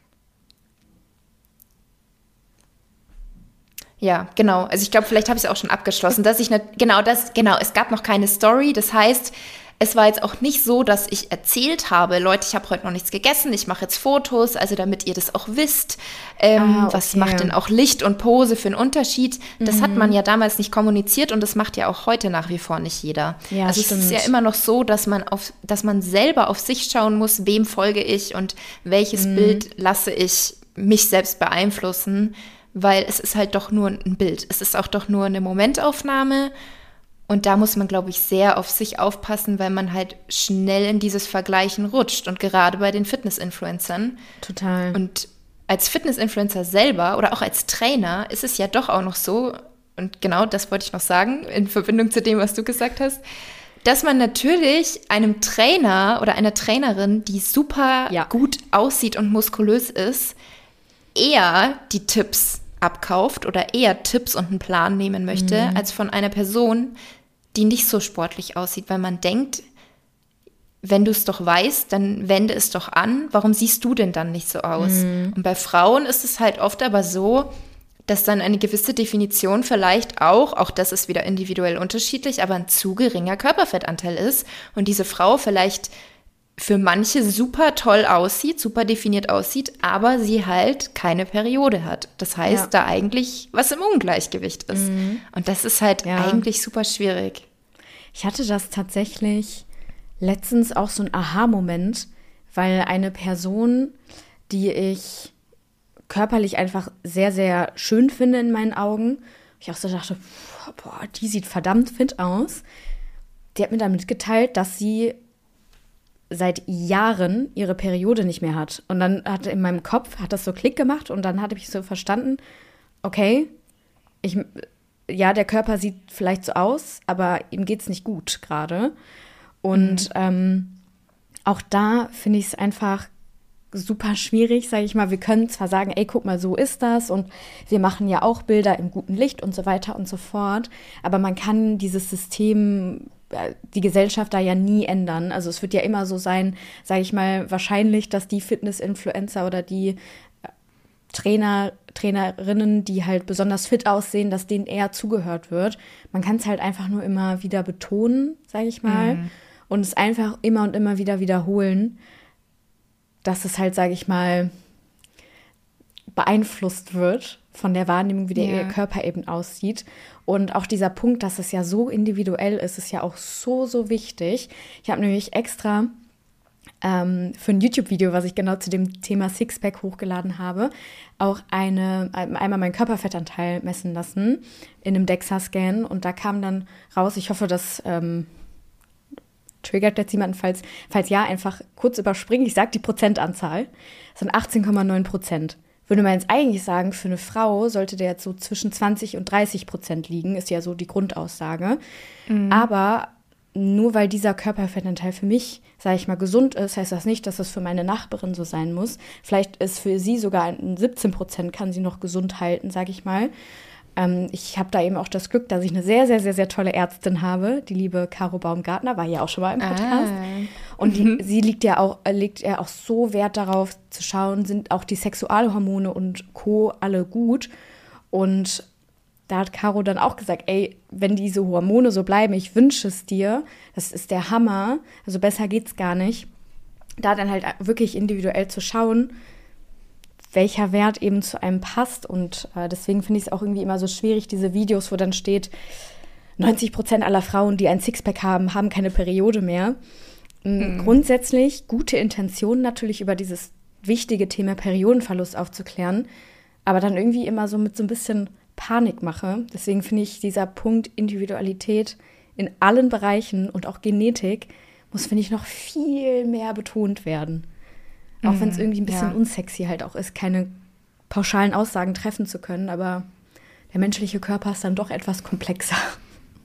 Ja, genau. Also ich glaube, vielleicht habe ich es auch schon abgeschlossen, dass ich nicht, genau das, genau, es gab noch keine Story. Das heißt, es war jetzt auch nicht so, dass ich erzählt habe, Leute, ich habe heute noch nichts gegessen, ich mache jetzt Fotos, also damit ihr das auch wisst. Ähm, ah, okay. Was macht denn auch Licht und Pose für einen Unterschied? Das mhm. hat man ja damals nicht kommuniziert und das macht ja auch heute nach wie vor nicht jeder. Ja, also stimmt. Es ist ja immer noch so, dass man auf, dass man selber auf sich schauen muss, wem folge ich und welches mhm. Bild lasse ich mich selbst beeinflussen, weil es ist halt doch nur ein Bild. Es ist auch doch nur eine Momentaufnahme. Und da muss man, glaube ich, sehr auf sich aufpassen, weil man halt schnell in dieses Vergleichen rutscht. Und gerade bei den Fitness-Influencern. Total. Und als Fitness-Influencer selber oder auch als Trainer ist es ja doch auch noch so, und genau das wollte ich noch sagen, in Verbindung zu dem, was du gesagt hast, dass man natürlich einem Trainer oder einer Trainerin, die super ja. gut aussieht und muskulös ist, eher die Tipps abkauft oder eher Tipps und einen Plan nehmen möchte, mhm. als von einer Person, die nicht so sportlich aussieht, weil man denkt, wenn du es doch weißt, dann wende es doch an, warum siehst du denn dann nicht so aus? Mhm. Und bei Frauen ist es halt oft aber so, dass dann eine gewisse Definition vielleicht auch, auch das ist wieder individuell unterschiedlich, aber ein zu geringer Körperfettanteil ist und diese Frau vielleicht für manche super toll aussieht, super definiert aussieht, aber sie halt keine Periode hat. Das heißt, ja. da eigentlich was im Ungleichgewicht ist. Mhm. Und das ist halt ja. eigentlich super schwierig. Ich hatte das tatsächlich letztens auch so ein Aha-Moment, weil eine Person, die ich körperlich einfach sehr, sehr schön finde in meinen Augen, ich auch so dachte, boah, die sieht verdammt fit aus, die hat mir dann mitgeteilt, dass sie seit Jahren ihre Periode nicht mehr hat. Und dann hat in meinem Kopf, hat das so Klick gemacht und dann hatte ich so verstanden, okay, ich, ja, der Körper sieht vielleicht so aus, aber ihm geht's nicht gut gerade. Und mhm. ähm, auch da finde ich es einfach super schwierig, sage ich mal. Wir können zwar sagen, ey, guck mal, so ist das und wir machen ja auch Bilder im guten Licht und so weiter und so fort, aber man kann dieses System, die Gesellschaft da ja nie ändern. Also es wird ja immer so sein, sage ich mal, wahrscheinlich, dass die Fitness-Influencer oder die Trainer, Trainerinnen, die halt besonders fit aussehen, dass denen eher zugehört wird. Man kann es halt einfach nur immer wieder betonen, sage ich mal, mhm. und es einfach immer und immer wieder wiederholen, dass es halt, sage ich mal, beeinflusst wird von der Wahrnehmung, wie der ja. Körper eben aussieht. Und auch dieser Punkt, dass es ja so individuell ist, ist ja auch so, so wichtig. Ich habe nämlich extra ähm, für ein YouTube-Video, was ich genau zu dem Thema Sixpack hochgeladen habe, auch eine, einmal meinen Körperfettanteil messen lassen in einem DEXA-Scan. Und da kam dann raus, ich hoffe, das ähm, triggert jetzt jemanden, falls, falls ja, einfach kurz überspringen. Ich sage die Prozentanzahl. Das sind achtzehn Komma neun Prozent. Würde man jetzt eigentlich sagen, für eine Frau sollte der jetzt so zwischen zwanzig und dreißig Prozent liegen, ist ja so die Grundaussage. Mhm. Aber nur weil dieser Körperfettanteil für mich, sage ich mal, gesund ist, heißt das nicht, dass das für meine Nachbarin so sein muss. Vielleicht ist für sie sogar ein siebzehn Prozent, kann sie noch gesund halten, sage ich mal. Ähm, ich habe da eben auch das Glück, dass ich eine sehr, sehr, sehr, sehr tolle Ärztin habe. Die liebe Caro Baumgartner, war ja auch schon mal im Podcast. Ah. Und die, mhm. sie liegt ja auch, legt ja auch so Wert darauf zu schauen, sind auch die Sexualhormone und Co. alle gut. Und da hat Caro dann auch gesagt, ey, wenn diese Hormone so bleiben, ich wünsche es dir, das ist der Hammer, also besser geht's gar nicht. Da dann halt wirklich individuell zu schauen, welcher Wert eben zu einem passt. Und äh, deswegen finde ich es auch irgendwie immer so schwierig, diese Videos, wo dann steht, neunzig Prozent aller Frauen, die ein Sixpack haben, haben keine Periode mehr. Mhm. Grundsätzlich gute Intention natürlich über dieses wichtige Thema Periodenverlust aufzuklären, aber dann irgendwie immer so mit so ein bisschen Panikmache. Deswegen finde ich, dieser Punkt Individualität in allen Bereichen und auch Genetik muss, finde ich, noch viel mehr betont werden. Auch mm, wenn es irgendwie ein bisschen ja. unsexy halt auch ist, keine pauschalen Aussagen treffen zu können, aber der menschliche Körper ist dann doch etwas komplexer.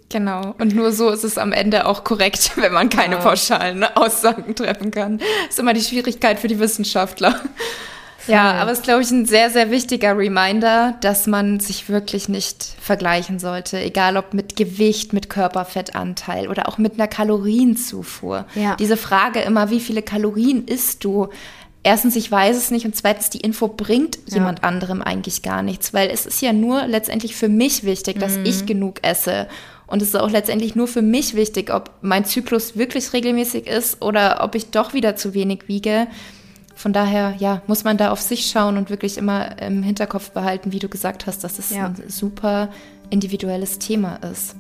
Genau, und nur so ist es am Ende auch korrekt, wenn man keine ja. pauschalen Aussagen treffen kann. Das ist immer die Schwierigkeit für die Wissenschaftler. Voll. Ja, aber es ist, glaube ich, ein sehr, sehr wichtiger Reminder, dass man sich wirklich nicht vergleichen sollte, egal ob mit Gewicht, mit Körperfettanteil oder auch mit einer Kalorienzufuhr. Ja. Diese Frage immer, wie viele Kalorien isst du? Erstens, ich weiß es nicht und zweitens, die Info bringt ja. jemand anderem eigentlich gar nichts, weil es ist ja nur letztendlich für mich wichtig, dass mhm. ich genug esse. Und es ist auch letztendlich nur für mich wichtig, ob mein Zyklus wirklich regelmäßig ist oder ob ich doch wieder zu wenig wiege. Von daher, ja, muss man da auf sich schauen und wirklich immer im Hinterkopf behalten, wie du gesagt hast, dass es ja. ein super individuelles Thema ist.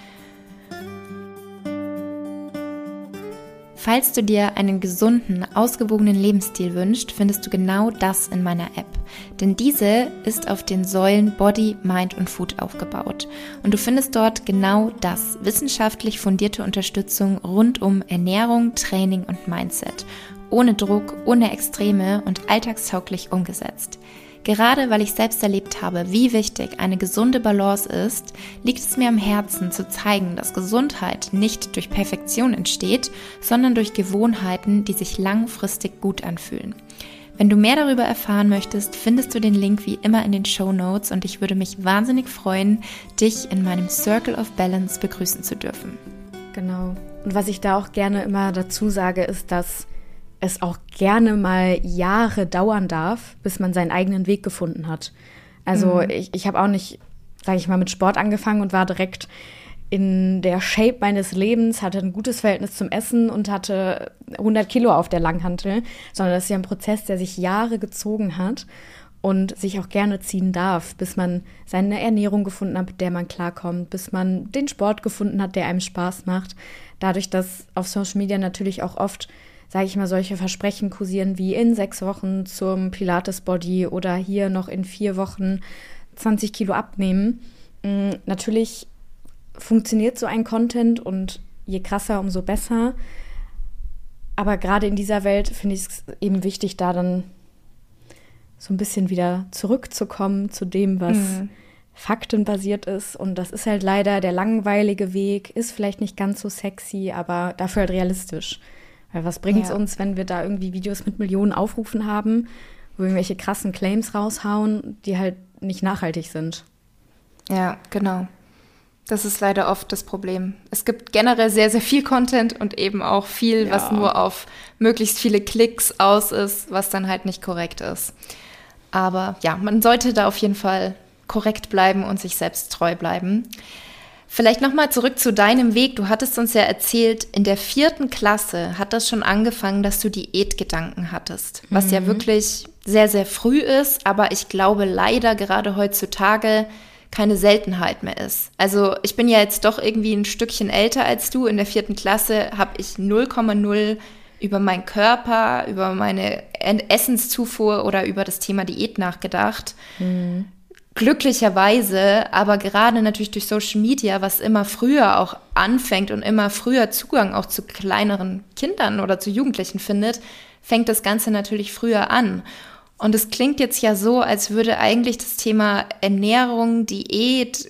Falls du dir einen gesunden, ausgewogenen Lebensstil wünschst, findest du genau das in meiner App. Denn diese ist auf den Säulen Body, Mind und Food aufgebaut. Und du findest dort genau das, wissenschaftlich fundierte Unterstützung rund um Ernährung, Training und Mindset. Ohne Druck, ohne Extreme und alltagstauglich umgesetzt. Gerade weil ich selbst erlebt habe, wie wichtig eine gesunde Balance ist, liegt es mir am Herzen zu zeigen, dass Gesundheit nicht durch Perfektion entsteht, sondern durch Gewohnheiten, die sich langfristig gut anfühlen. Wenn du mehr darüber erfahren möchtest, findest du den Link wie immer in den Shownotes und ich würde mich wahnsinnig freuen, dich in meinem Circle of Balance begrüßen zu dürfen. Genau. Und was ich da auch gerne immer dazu sage, ist, dass es auch gerne mal Jahre dauern darf, bis man seinen eigenen Weg gefunden hat. Also mhm. ich, ich habe auch nicht, sage ich mal, mit Sport angefangen und war direkt in der Shape meines Lebens, hatte ein gutes Verhältnis zum Essen und hatte hundert Kilo auf der Langhantel, sondern das ist ja ein Prozess, der sich Jahre gezogen hat und sich auch gerne ziehen darf, bis man seine Ernährung gefunden hat, mit der man klarkommt, bis man den Sport gefunden hat, der einem Spaß macht. Dadurch, dass auf Social Media natürlich auch oft, sage ich mal, solche Versprechen kursieren wie in sechs Wochen zum Pilates-Body oder hier noch in vier Wochen zwanzig Kilo abnehmen. Mhm, natürlich funktioniert so ein Content und je krasser, umso besser. Aber gerade in dieser Welt finde ich es eben wichtig, da dann so ein bisschen wieder zurückzukommen zu dem, was mhm. faktenbasiert ist. Und das ist halt leider der langweilige Weg, ist vielleicht nicht ganz so sexy, aber dafür halt realistisch. Weil was bringt es ja. uns, wenn wir da irgendwie Videos mit Millionen Aufrufen haben, wo wir irgendwelche krassen Claims raushauen, die halt nicht nachhaltig sind. Ja, genau. Das ist leider oft das Problem. Es gibt generell sehr, sehr viel Content und eben auch viel, ja. was nur auf möglichst viele Klicks aus ist, was dann halt nicht korrekt ist. Aber ja, man sollte da auf jeden Fall korrekt bleiben und sich selbst treu bleiben. Vielleicht nochmal zurück zu deinem Weg. Du hattest uns ja erzählt, in der vierten Klasse hat das schon angefangen, dass du Diätgedanken hattest. Was mhm. ja wirklich sehr, sehr früh ist, aber ich glaube leider gerade heutzutage keine Seltenheit mehr ist. Also ich bin ja jetzt doch irgendwie ein Stückchen älter als du. In der vierten Klasse habe ich null Komma null über meinen Körper, über meine Essenszufuhr oder über das Thema Diät nachgedacht. Mhm. Glücklicherweise, aber gerade natürlich durch Social Media, was immer früher auch anfängt und immer früher Zugang auch zu kleineren Kindern oder zu Jugendlichen findet, fängt das Ganze natürlich früher an. Und es klingt jetzt ja so, als würde eigentlich das Thema Ernährung, Diät,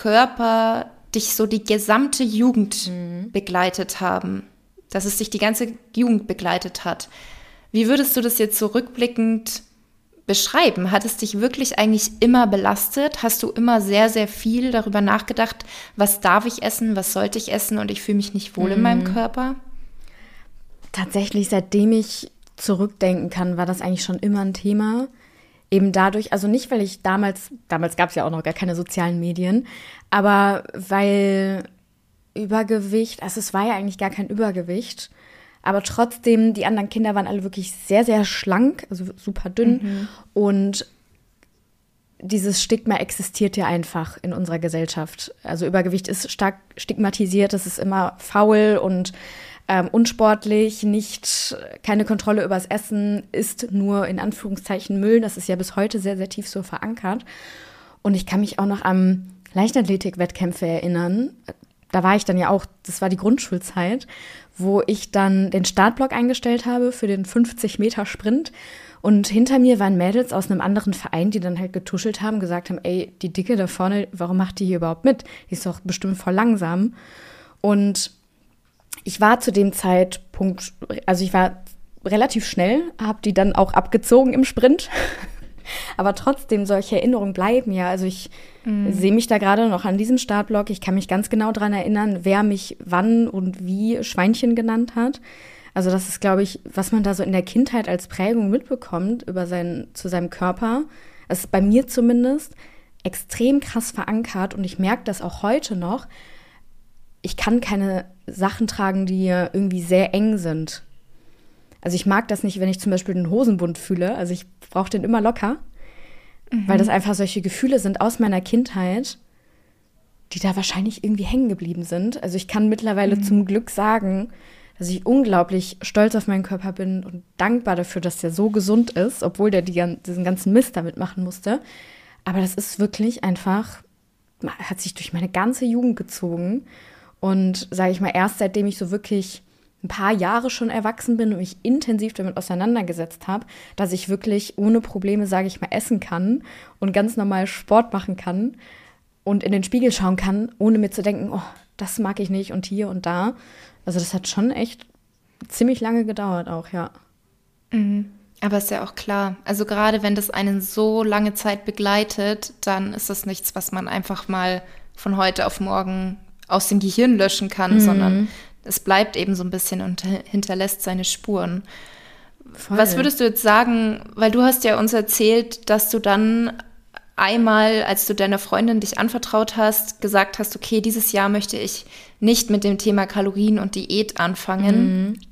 Körper dich so die gesamte Jugend mhm. begleitet haben. Dass es dich die ganze Jugend begleitet hat. Wie würdest du das jetzt so rückblickend beschreiben? Hat es dich wirklich eigentlich immer belastet? Hast du immer sehr, sehr viel darüber nachgedacht, was darf ich essen, was sollte ich essen und ich fühle mich nicht wohl mm. in meinem Körper? Tatsächlich, seitdem ich zurückdenken kann, war das eigentlich schon immer ein Thema. Eben dadurch, also nicht, weil ich damals, damals gab es ja auch noch gar keine sozialen Medien, aber weil Übergewicht, also es war ja eigentlich gar kein Übergewicht, aber trotzdem, die anderen Kinder waren alle wirklich sehr, sehr schlank, also super dünn. Mhm. Und dieses Stigma existiert ja einfach in unserer Gesellschaft. Also Übergewicht ist stark stigmatisiert, es ist immer faul und ähm, unsportlich, nicht, keine Kontrolle übers Essen, ist nur in Anführungszeichen Müll. Das ist ja bis heute sehr, sehr tief so verankert. Und ich kann mich auch noch an Leichtathletik-Wettkämpfe erinnern. da war ich dann ja auch, das war die Grundschulzeit, wo ich dann den Startblock eingestellt habe für den fünfzig Meter Sprint. Und hinter mir waren Mädels aus einem anderen Verein, die dann halt getuschelt haben, gesagt haben, ey, die Dicke da vorne, warum macht die hier überhaupt mit? Die ist doch bestimmt voll langsam. Und ich war zu dem Zeitpunkt, also ich war relativ schnell, habe die dann auch abgezogen im Sprint. Aber trotzdem, solche Erinnerungen bleiben ja. Also ich mm. sehe mich da gerade noch an diesem Startblock. Ich kann mich ganz genau daran erinnern, wer mich wann und wie Schweinchen genannt hat. Also das ist, glaube ich, was man da so in der Kindheit als Prägung mitbekommt über sein, zu seinem Körper. Das ist bei mir zumindest extrem krass verankert. Und ich merke das auch heute noch. Ich kann keine Sachen tragen, die irgendwie sehr eng sind. Also ich mag das nicht, wenn ich zum Beispiel den Hosenbund fühle. Also ich brauche den immer locker, mhm. weil das einfach solche Gefühle sind aus meiner Kindheit, die da wahrscheinlich irgendwie hängen geblieben sind. Also ich kann mittlerweile mhm. zum Glück sagen, dass ich unglaublich stolz auf meinen Körper bin und dankbar dafür, dass der so gesund ist, obwohl der die, diesen ganzen Mist damit machen musste. Aber das ist wirklich einfach, hat sich durch meine ganze Jugend gezogen. Und sage ich mal, erst seitdem ich so wirklich ein paar Jahre schon erwachsen bin und mich intensiv damit auseinandergesetzt habe, dass ich wirklich ohne Probleme, sage ich mal, essen kann und ganz normal Sport machen kann und in den Spiegel schauen kann, ohne mir zu denken, oh, das mag ich nicht und hier und da. Also das hat schon echt ziemlich lange gedauert auch, ja. Mhm. Aber ist ja auch klar, also gerade wenn das einen so lange Zeit begleitet, dann ist das nichts, was man einfach mal von heute auf morgen aus dem Gehirn löschen kann, mhm. sondern es bleibt eben so ein bisschen und hinterlässt seine Spuren. Voll. Was würdest du jetzt sagen, weil du hast ja uns erzählt, dass du dann einmal, als du deiner Freundin dich anvertraut hast, gesagt hast, okay, dieses Jahr möchte ich nicht mit dem Thema Kalorien und Diät anfangen. Mhm.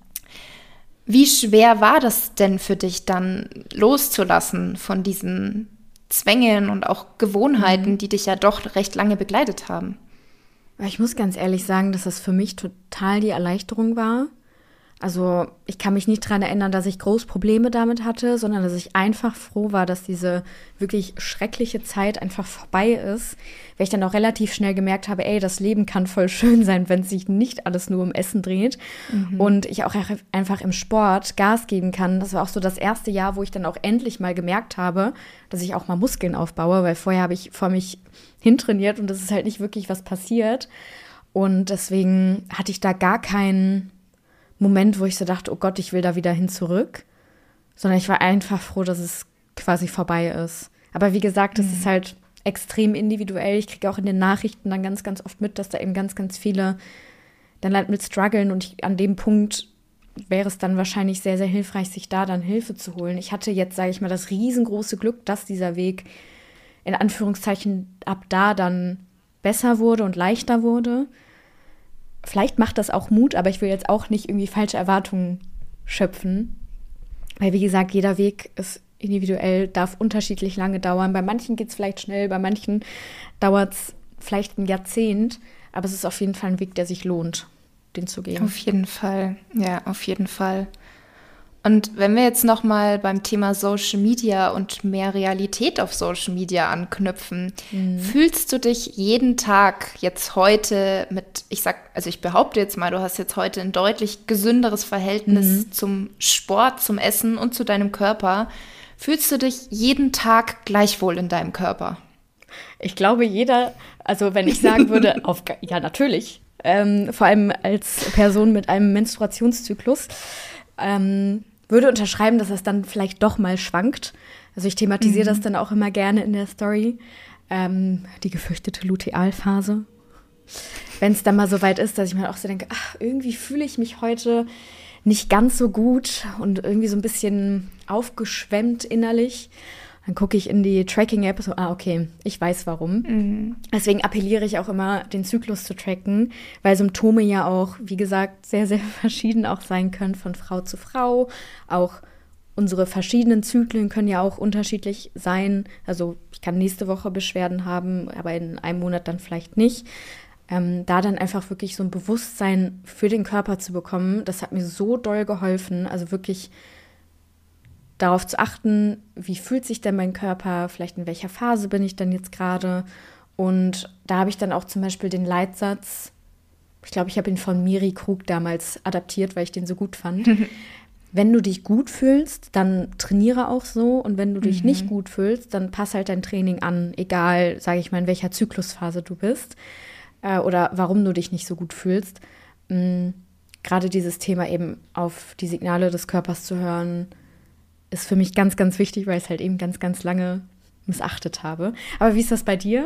Wie schwer war das denn für dich dann loszulassen von diesen Zwängen und auch Gewohnheiten, mhm. die dich ja doch recht lange begleitet haben? Ich muss ganz ehrlich sagen, dass das für mich total die Erleichterung war. Also ich kann mich nicht daran erinnern, dass ich groß Probleme damit hatte, sondern dass ich einfach froh war, dass diese wirklich schreckliche Zeit einfach vorbei ist. Weil ich dann auch relativ schnell gemerkt habe, ey, das Leben kann voll schön sein, wenn es sich nicht alles nur um Essen dreht. Mhm. Und ich auch einfach im Sport Gas geben kann. Das war auch so das erste Jahr, wo ich dann auch endlich mal gemerkt habe, dass ich auch mal Muskeln aufbaue, weil vorher habe ich vor mich hintrainiert und es ist halt nicht wirklich was passiert. Und deswegen hatte ich da gar keinen Moment, wo ich so dachte, oh Gott, ich will da wieder hin zurück. Sondern ich war einfach froh, dass es quasi vorbei ist. Aber wie gesagt, es mhm. ist halt extrem individuell. Ich kriege auch in den Nachrichten dann ganz, ganz oft mit, dass da eben ganz, ganz viele dann halt mit strugglen. Und ich, an dem Punkt wäre es dann wahrscheinlich sehr, sehr hilfreich, sich da dann Hilfe zu holen. Ich hatte jetzt, sage ich mal, das riesengroße Glück, dass dieser Weg in Anführungszeichen ab da dann besser wurde und leichter wurde. Vielleicht macht das auch Mut, aber ich will jetzt auch nicht irgendwie falsche Erwartungen schöpfen. Weil, wie gesagt, jeder Weg ist individuell, darf unterschiedlich lange dauern. Bei manchen geht es vielleicht schnell, bei manchen dauert es vielleicht ein Jahrzehnt. Aber es ist auf jeden Fall ein Weg, der sich lohnt, den zu gehen. Auf jeden Fall, ja, auf jeden Fall. Und wenn wir jetzt nochmal beim Thema Social Media und mehr Realität auf Social Media anknüpfen, mhm. fühlst du dich jeden Tag jetzt heute mit, ich sag, also ich behaupte jetzt mal, du hast jetzt heute ein deutlich gesünderes Verhältnis mhm. zum Sport, zum Essen und zu deinem Körper. Fühlst du dich jeden Tag gleichwohl in deinem Körper? Ich glaube, jeder, also wenn ich sagen würde, auf, ja natürlich, ähm, vor allem als Person mit einem Menstruationszyklus, ähm, würde unterschreiben, dass es dann vielleicht doch mal schwankt. Also ich thematisiere mhm. das dann auch immer gerne in der Story. Ähm, die gefürchtete Lutealphase. Wenn es dann mal so weit ist, dass ich mir auch so denke, ach, irgendwie fühle ich mich heute nicht ganz so gut und irgendwie so ein bisschen aufgeschwemmt innerlich. Dann gucke ich in die Tracking-App, so, ah, okay, ich weiß warum. Mhm. Deswegen appelliere ich auch immer, den Zyklus zu tracken, weil Symptome ja auch, wie gesagt, sehr, sehr verschieden auch sein können von Frau zu Frau. Auch unsere verschiedenen Zyklen können ja auch unterschiedlich sein. Also ich kann nächste Woche Beschwerden haben, aber in einem Monat dann vielleicht nicht. Ähm, da dann einfach wirklich so ein Bewusstsein für den Körper zu bekommen, das hat mir so doll geholfen. Also wirklich darauf zu achten, wie fühlt sich denn mein Körper, vielleicht in welcher Phase bin ich denn jetzt gerade. Und da habe ich dann auch zum Beispiel den Leitsatz, ich glaube, ich habe ihn von Miri Krug damals adaptiert, weil ich den so gut fand. Wenn du dich gut fühlst, dann trainiere auch so. Und wenn du dich mhm. nicht gut fühlst, dann pass halt dein Training an. Egal, sage ich mal, in welcher Zyklusphase du bist äh, oder warum du dich nicht so gut fühlst. Mhm. Gerade dieses Thema eben auf die Signale des Körpers zu hören, ist für mich ganz, ganz wichtig, weil ich es halt eben ganz, ganz lange missachtet habe. Aber wie ist das bei dir?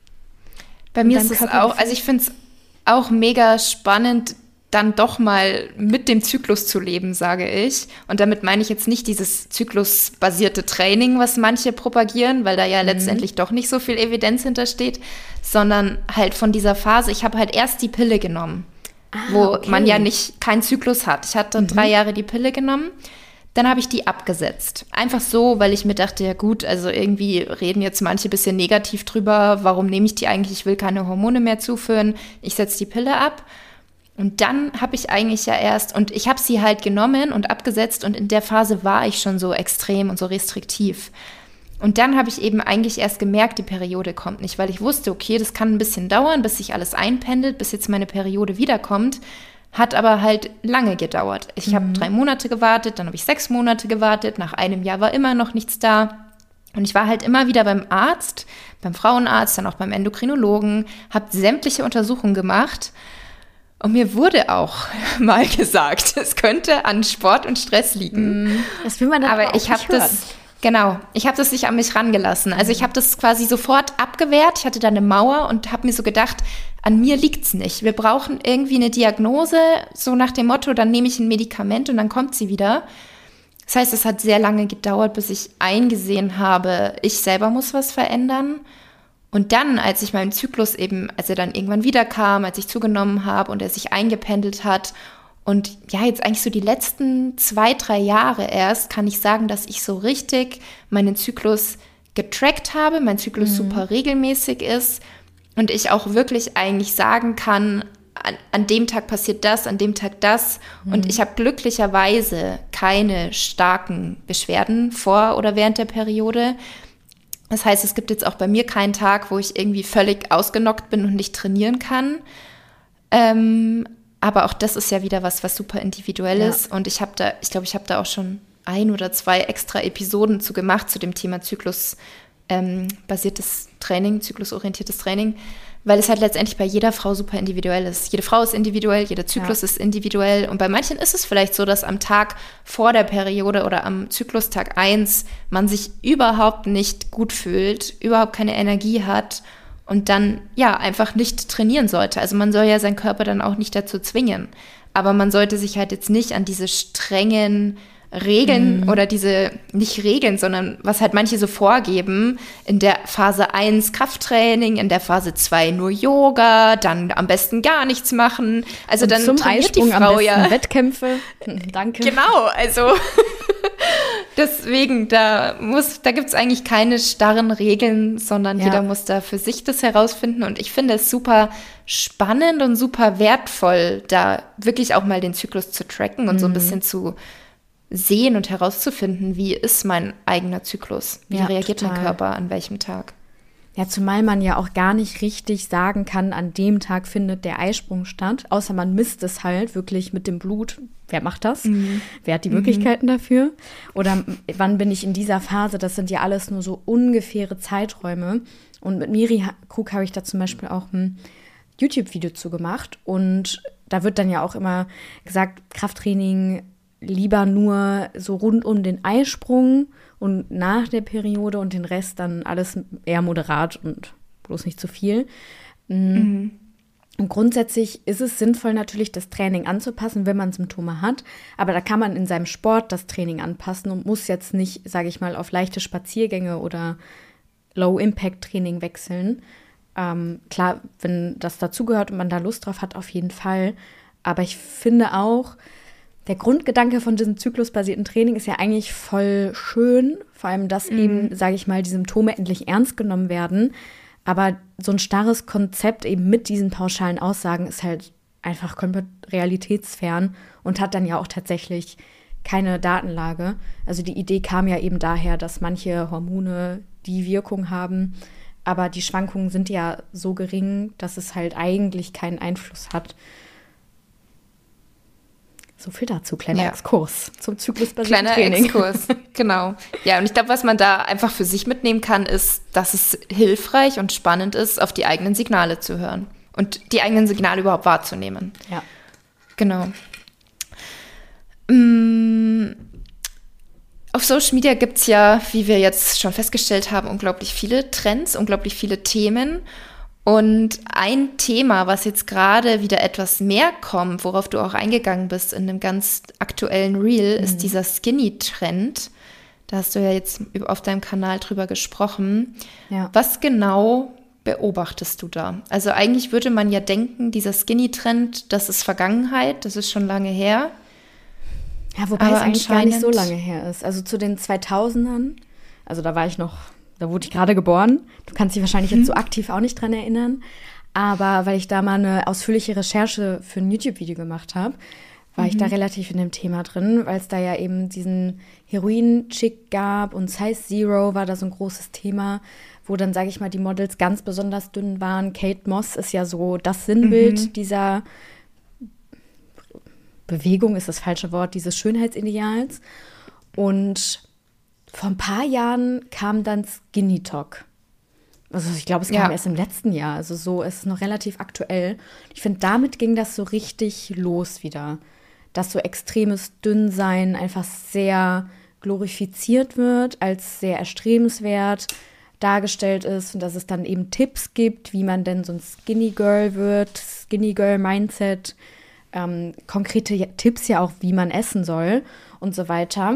Bei mir ist es auch, also ich finde es auch mega spannend, dann doch mal mit dem Zyklus zu leben, sage ich. Und damit meine ich jetzt nicht dieses zyklusbasierte Training, was manche propagieren, weil da ja mhm. letztendlich doch nicht so viel Evidenz hintersteht, sondern halt von dieser Phase, ich habe halt erst die Pille genommen, ah, wo okay. man ja nicht keinen Zyklus hat. Ich hatte mhm. drei Jahre die Pille genommen, dann habe ich die abgesetzt. Einfach so, weil ich mir dachte, ja gut, also irgendwie reden jetzt manche ein bisschen negativ drüber, warum nehme ich die eigentlich, ich will keine Hormone mehr zuführen, ich setze die Pille ab. Und dann habe ich eigentlich ja erst, und ich habe sie halt genommen und abgesetzt und in der Phase war ich schon so extrem und so restriktiv. Und dann habe ich eben eigentlich erst gemerkt, die Periode kommt nicht, weil ich wusste, okay, das kann ein bisschen dauern, bis sich alles einpendelt, bis jetzt meine Periode wiederkommt. Hat aber halt lange gedauert. Ich mhm. habe drei Monate gewartet, dann habe ich sechs Monate gewartet, nach einem Jahr war immer noch nichts da. Und ich war halt immer wieder beim Arzt, beim Frauenarzt, dann auch beim Endokrinologen, habe sämtliche Untersuchungen gemacht. Und mir wurde auch mal gesagt, es könnte an Sport und Stress liegen. Das will man dann aber auch ich habe das genau, ich habe das nicht an mich rangelassen. Also ich habe das quasi sofort abgewehrt. Ich hatte da eine Mauer und habe mir so gedacht, an mir liegt's nicht. Wir brauchen irgendwie eine Diagnose, so nach dem Motto, dann nehme ich ein Medikament und dann kommt sie wieder. Das heißt, es hat sehr lange gedauert, bis ich eingesehen habe, ich selber muss was verändern. Und dann, als ich meinen Zyklus eben, als er dann irgendwann wieder kam, als ich zugenommen habe und er sich eingependelt hat und ja, jetzt eigentlich so die letzten zwei, drei Jahre erst, kann ich sagen, dass ich so richtig meinen Zyklus getrackt habe, mein Zyklus mhm. super regelmäßig ist und ich auch wirklich eigentlich sagen kann, an, an dem Tag passiert das, an dem Tag das. Mhm. Und ich habe glücklicherweise keine starken Beschwerden vor oder während der Periode. Das heißt, es gibt jetzt auch bei mir keinen Tag, wo ich irgendwie völlig ausgenockt bin und nicht trainieren kann. Ähm, aber auch das ist ja wieder was, was super individuell ja. ist. Und ich habe da, ich glaube, ich habe da auch schon ein oder zwei extra Episoden zu gemacht, zu dem Thema Zyklus ähm, basiertes Training, zyklusorientiertes Training, weil es halt letztendlich bei jeder Frau super individuell ist. Jede Frau ist individuell, jeder Zyklus ja. ist individuell. Und bei manchen ist es vielleicht so, dass am Tag vor der Periode oder am Zyklustag eins man sich überhaupt nicht gut fühlt, überhaupt keine Energie hat und dann ja einfach nicht trainieren sollte. Also man soll ja seinen Körper dann auch nicht dazu zwingen. Aber man sollte sich halt jetzt nicht an diese strengen Regeln mhm. oder diese, nicht Regeln, sondern was halt manche so vorgeben, in der Phase eins Krafttraining, in der Phase zwei nur Yoga, dann am besten gar nichts machen. Also und dann zum trainiert Eisprung die Frau am besten ja Wettkämpfe. Danke. Genau, also deswegen, da muss, da gibt es eigentlich keine starren Regeln, sondern ja. jeder muss da für sich das herausfinden. Und ich finde es super spannend und super wertvoll, da wirklich auch mal den Zyklus zu tracken und mhm. so ein bisschen zu sehen und herauszufinden, wie ist mein eigener Zyklus? Wie ja, reagiert total. mein Körper an welchem Tag? Ja, zumal man ja auch gar nicht richtig sagen kann, an dem Tag findet der Eisprung statt, außer man misst es halt wirklich mit dem Blut. Wer macht das? Mhm. Wer hat die Möglichkeiten mhm. dafür? Oder wann bin ich in dieser Phase? Das sind ja alles nur so ungefähre Zeiträume. Und mit Miri Krug habe ich da zum Beispiel auch ein YouTube-Video zu gemacht. Und da wird dann ja auch immer gesagt, Krafttraining lieber nur so rund um den Eisprung und nach der Periode und den Rest dann alles eher moderat und bloß nicht zu viel. Mhm. Und grundsätzlich ist es sinnvoll natürlich, das Training anzupassen, wenn man Symptome hat. Aber da kann man in seinem Sport das Training anpassen und muss jetzt nicht, sage ich mal, auf leichte Spaziergänge oder Low-Impact-Training wechseln. Ähm, klar, wenn das dazugehört und man da Lust drauf hat, auf jeden Fall. Aber ich finde auch, der Grundgedanke von diesem zyklusbasierten Training ist ja eigentlich voll schön, vor allem, dass mhm. eben, sage ich mal, die Symptome endlich ernst genommen werden. Aber so ein starres Konzept eben mit diesen pauschalen Aussagen ist halt einfach komplett realitätsfern und hat dann ja auch tatsächlich keine Datenlage. Also die Idee kam ja eben daher, dass manche Hormone die Wirkung haben, aber die Schwankungen sind ja so gering, dass es halt eigentlich keinen Einfluss hat. So viel dazu, kleiner ja. Exkurs zum zyklusbasierten Kleiner Training. Exkurs, genau. Ja, und ich glaube, was man da einfach für sich mitnehmen kann, ist, dass es hilfreich und spannend ist, auf die eigenen Signale zu hören und die eigenen Signale überhaupt wahrzunehmen. Ja. Genau. Mm, auf Social Media gibt es ja, wie wir jetzt schon festgestellt haben, unglaublich viele Trends, unglaublich viele Themen. Und ein Thema, was jetzt gerade wieder etwas mehr kommt, worauf du auch eingegangen bist in einem ganz aktuellen Reel, mhm. ist dieser Skinny-Trend. Da hast du ja jetzt auf deinem Kanal drüber gesprochen. Ja. Was genau beobachtest du da? Also eigentlich würde man ja denken, dieser Skinny-Trend, das ist Vergangenheit, das ist schon lange her. Ja, wobei Aber es eigentlich gar nicht so lange her ist. Also zu den zweitausendern, also da war ich noch, da wurde ich gerade geboren. Du kannst dich wahrscheinlich hm. jetzt so aktiv auch nicht dran erinnern. Aber weil ich da mal eine ausführliche Recherche für ein YouTube-Video gemacht habe, war mhm. ich da relativ in dem Thema drin, weil es da ja eben diesen Heroin-Chick gab und Size Zero war da so ein großes Thema, wo dann, sage ich mal, die Models ganz besonders dünn waren. Kate Moss ist ja so das Sinnbild mhm. dieser Bewegung, ist das falsche Wort, dieses Schönheitsideals. Und vor ein paar Jahren kam dann Skinny Talk. Also ich glaube, es kam ja. erst im letzten Jahr. Also so ist es noch relativ aktuell. Ich finde, damit ging das so richtig los wieder. Dass so extremes Dünnsein einfach sehr glorifiziert wird, als sehr erstrebenswert dargestellt ist und dass es dann eben Tipps gibt, wie man denn so ein Skinny Girl wird, Skinny Girl Mindset, ähm, konkrete Tipps ja auch, wie man essen soll und so weiter.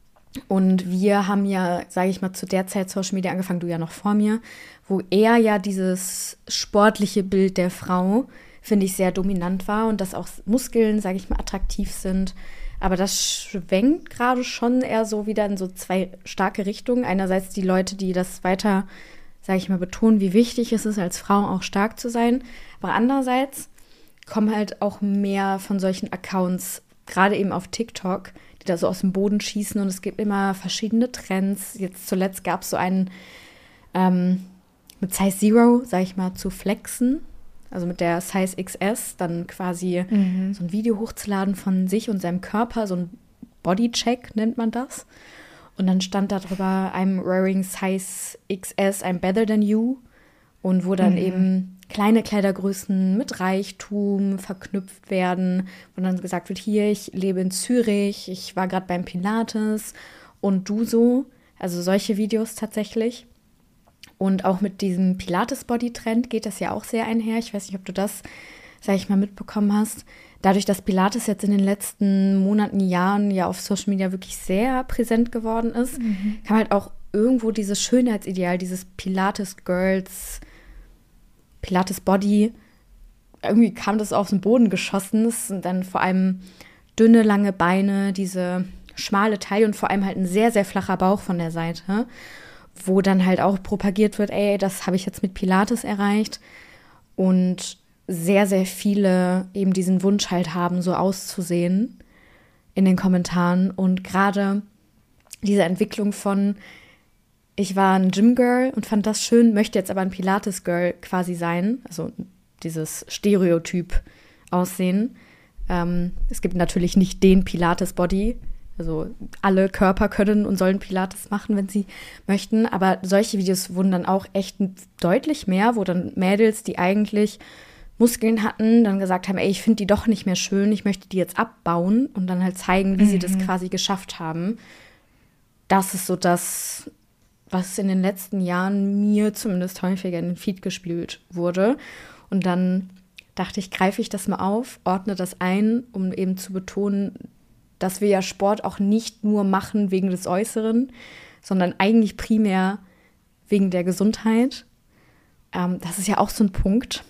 Und wir haben ja, sage ich mal, zu der Zeit Social Media angefangen, du ja noch vor mir, wo eher ja dieses sportliche Bild der Frau, finde ich, sehr dominant war und dass auch Muskeln, sage ich mal, attraktiv sind. Aber das schwenkt gerade schon eher so wieder in so zwei starke Richtungen. Einerseits die Leute, die das weiter, sage ich mal, betonen, wie wichtig es ist, als Frau auch stark zu sein. Aber andererseits kommen halt auch mehr von solchen Accounts, gerade eben auf TikTok, die da so aus dem Boden schießen. Und es gibt immer verschiedene Trends. Jetzt zuletzt gab es so einen ähm, mit Size Zero, sage ich mal, zu flexen. Also mit der Size X S dann quasi mhm. so ein Video hochzuladen von sich und seinem Körper, so ein Bodycheck nennt man das. Und dann stand da drüber, I'm wearing Size X S, I'm better than you. Und wo dann mhm. eben kleine Kleidergrößen mit Reichtum verknüpft werden. Und dann gesagt wird, hier, ich lebe in Zürich, ich war gerade beim Pilates und du so. Also solche Videos tatsächlich. Und auch mit diesem Pilates-Body-Trend geht das ja auch sehr einher. Ich weiß nicht, ob du das, sag ich mal, mitbekommen hast. Dadurch, dass Pilates jetzt in den letzten Monaten, Jahren ja auf Social Media wirklich sehr präsent geworden ist, mhm. kam halt auch irgendwo dieses Schönheitsideal, dieses Pilates-Girls, Pilates-Body, irgendwie kam das aus dem Boden geschossen. Es sind dann vor allem dünne, lange Beine, diese schmale Taille und vor allem halt ein sehr, sehr flacher Bauch von der Seite, wo dann halt auch propagiert wird, ey, das habe ich jetzt mit Pilates erreicht. Und sehr, sehr viele eben diesen Wunsch halt haben, so auszusehen in den Kommentaren. Und gerade diese Entwicklung von, ich war ein Gym-Girl und fand das schön, möchte jetzt aber ein Pilates-Girl quasi sein. Also dieses Stereotyp aussehen. Ähm, es gibt natürlich nicht den Pilates-Body. Also alle Körper können und sollen Pilates machen, wenn sie möchten. Aber solche Videos wurden dann auch echt deutlich mehr, wo dann Mädels, die eigentlich Muskeln hatten, dann gesagt haben, ey, ich finde die doch nicht mehr schön, ich möchte die jetzt abbauen und dann halt zeigen, wie mhm. sie das quasi geschafft haben. Das ist so das, was in den letzten Jahren mir zumindest häufiger in den Feed gespielt wurde. Und dann dachte ich, greife ich das mal auf, ordne das ein, um eben zu betonen, dass wir ja Sport auch nicht nur machen wegen des Äußeren, sondern eigentlich primär wegen der Gesundheit. Ähm, das ist ja auch so ein Punkt,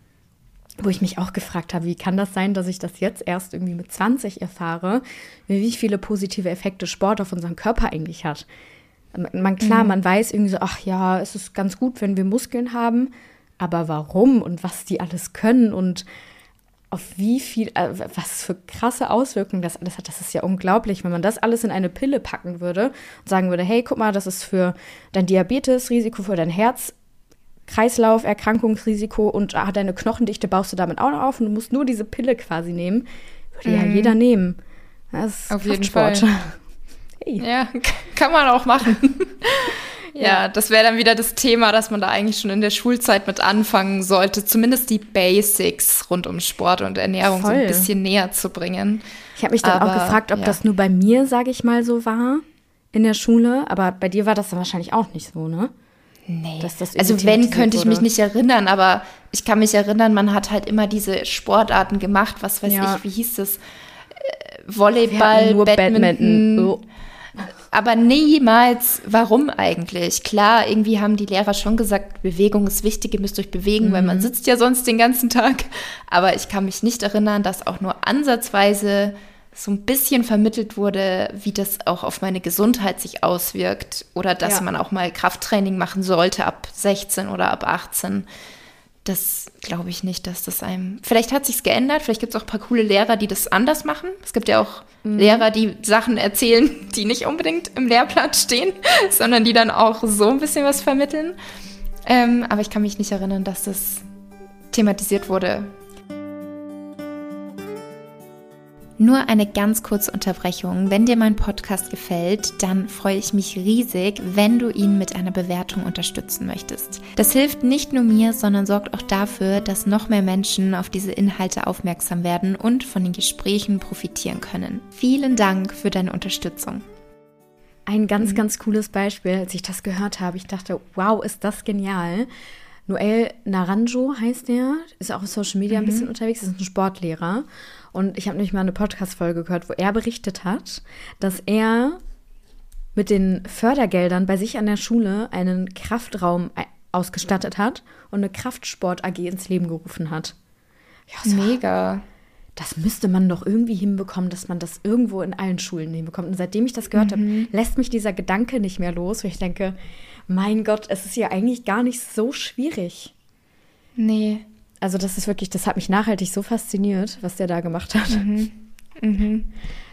wo ich mich auch gefragt habe, wie kann das sein, dass ich das jetzt erst irgendwie mit zwanzig erfahre, wie viele positive Effekte Sport auf unseren Körper eigentlich hat. Man, klar, mhm. man weiß irgendwie so, ach ja, es ist ganz gut, wenn wir Muskeln haben, aber warum und was die alles können und auf wie viel, äh, was für krasse Auswirkungen das alles hat, das ist ja unglaublich, wenn man das alles in eine Pille packen würde und sagen würde, hey, guck mal, das ist für dein Diabetes-Risiko, für dein Herz-Kreislauf, Erkrankungsrisiko und ah, deine Knochendichte baust du damit auch noch auf und du musst nur diese Pille quasi nehmen, Würde ja jeder nehmen. Das ist auf jeden Kraftsport. Fall. Hey. Ja, kann man auch machen. Ja, ja, das wäre dann wieder das Thema, dass man da eigentlich schon in der Schulzeit mit anfangen sollte, zumindest die Basics rund um Sport und Ernährung Voll. so ein bisschen näher zu bringen. Ich habe mich dann aber, auch gefragt, ob ja. das nur bei mir, sage ich mal, so war in der Schule. Aber bei dir war das dann wahrscheinlich auch nicht so, ne? Nee. Dass das Also wenn, könnte ich mich nicht erinnern, aber ich kann mich erinnern, man hat halt immer diese Sportarten gemacht, was weiß ja. ich, wie hieß das? Volleyball, nur Badminton. Badminton. Oh. Aber niemals, warum eigentlich? Klar, irgendwie haben die Lehrer schon gesagt, Bewegung ist wichtig, ihr müsst euch bewegen, mhm. weil man sitzt ja sonst den ganzen Tag. Aber ich kann mich nicht erinnern, dass auch nur ansatzweise so ein bisschen vermittelt wurde, wie das auch auf meine Gesundheit sich auswirkt. Oder dass ja. man auch mal Krafttraining machen sollte ab sechzehn oder ab achtzehn. Das glaube ich nicht, dass das einem... Vielleicht hat sich's geändert, vielleicht gibt es auch ein paar coole Lehrer, die das anders machen. Es gibt ja auch mhm. Lehrer, die Sachen erzählen, die nicht unbedingt im Lehrplan stehen, sondern die dann auch so ein bisschen was vermitteln. Ähm, aber ich kann mich nicht erinnern, dass das thematisiert wurde. Nur eine ganz kurze Unterbrechung. Wenn dir mein Podcast gefällt, dann freue ich mich riesig, wenn du ihn mit einer Bewertung unterstützen möchtest. Das hilft nicht nur mir, sondern sorgt auch dafür, dass noch mehr Menschen auf diese Inhalte aufmerksam werden und von den Gesprächen profitieren können. Vielen Dank für deine Unterstützung. Ein ganz, mhm. ganz cooles Beispiel, als ich das gehört habe. Ich dachte, wow, ist das genial. Noel Naranjo heißt der, ist auch auf Social Media ein bisschen mhm. unterwegs, ist ein Sportlehrer. Und ich habe nämlich mal eine Podcast-Folge gehört, wo er berichtet hat, dass er mit den Fördergeldern bei sich an der Schule einen Kraftraum ausgestattet hat und eine Kraftsport-A G ins Leben gerufen hat. Ja, so, mega. Das müsste man doch irgendwie hinbekommen, dass man das irgendwo in allen Schulen hinbekommt. Und seitdem ich das gehört mhm. habe, lässt mich dieser Gedanke nicht mehr los, weil ich denke, mein Gott, es ist ja eigentlich gar nicht so schwierig. Nee. Also das ist wirklich, das hat mich nachhaltig so fasziniert, was der da gemacht hat. Mhm. Mhm.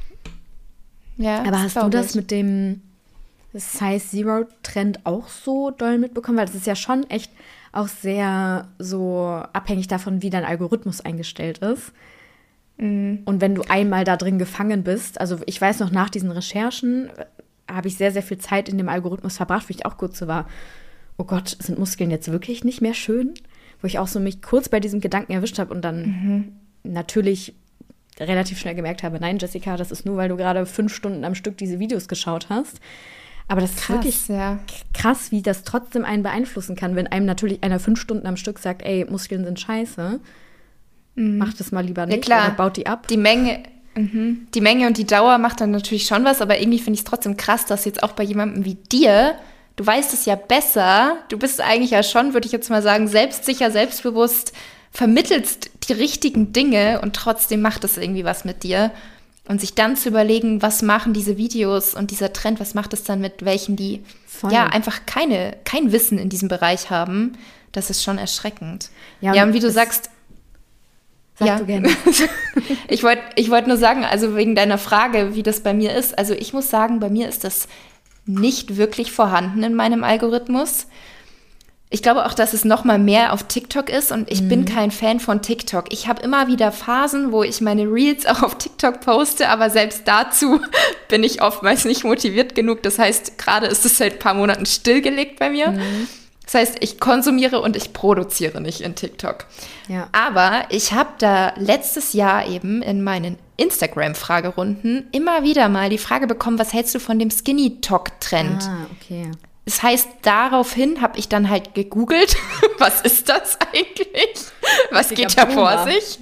Ja, aber hast du das ich. mit dem Size-Zero-Trend auch so doll mitbekommen? Weil das ist ja schon echt auch sehr so abhängig davon, wie dein Algorithmus eingestellt ist. Mhm. Und wenn du einmal da drin gefangen bist, also ich weiß noch, nach diesen Recherchen habe ich sehr, sehr viel Zeit in dem Algorithmus verbracht, wo ich auch kurz so war, oh Gott, sind Muskeln jetzt wirklich nicht mehr schön? Wo ich auch so mich kurz bei diesem Gedanken erwischt habe und dann mhm. natürlich relativ schnell gemerkt habe, nein, Jessica, das ist nur, weil du gerade fünf Stunden am Stück diese Videos geschaut hast. Aber das krass, ist wirklich ja. krass, wie das trotzdem einen beeinflussen kann, wenn einem natürlich einer fünf Stunden am Stück sagt, ey, Muskeln sind scheiße, mhm. macht das mal lieber nicht, ja, klar. oder baut die ab. Die Menge, mhm. die Menge und die Dauer macht dann natürlich schon was, aber irgendwie finde ich es trotzdem krass, dass jetzt auch bei jemandem wie dir, du weißt es ja besser, du bist eigentlich ja schon, würde ich jetzt mal sagen, selbstsicher, selbstbewusst, vermittelst die richtigen Dinge und trotzdem macht es irgendwie was mit dir. Und sich dann zu überlegen, was machen diese Videos und dieser Trend, was macht es dann mit welchen, die Voll. ja einfach keine, kein Wissen in diesem Bereich haben, das ist schon erschreckend. Ja, und, ja, und wie du sagst, Sag ja. du gerne. ich wollte ich wollt nur sagen, also wegen deiner Frage, wie das bei mir ist, also ich muss sagen, bei mir ist das nicht wirklich vorhanden in meinem Algorithmus. Ich glaube auch, dass es noch mal mehr auf TikTok ist und ich mhm. bin kein Fan von TikTok. Ich habe immer wieder Phasen, wo ich meine Reels auch auf TikTok poste, aber selbst dazu bin ich oftmals nicht motiviert genug. Das heißt, gerade ist es seit ein paar Monaten stillgelegt bei mir. Mhm. Das heißt, ich konsumiere und ich produziere nicht in TikTok. Ja. Aber ich habe da letztes Jahr eben in meinen Instagram-Fragerunden immer wieder mal die Frage bekommen, was hältst du von dem Skinny-Talk-Trend? Ah, okay. Das heißt, daraufhin habe ich dann halt gegoogelt, was ist das eigentlich? Was geht da vor sich?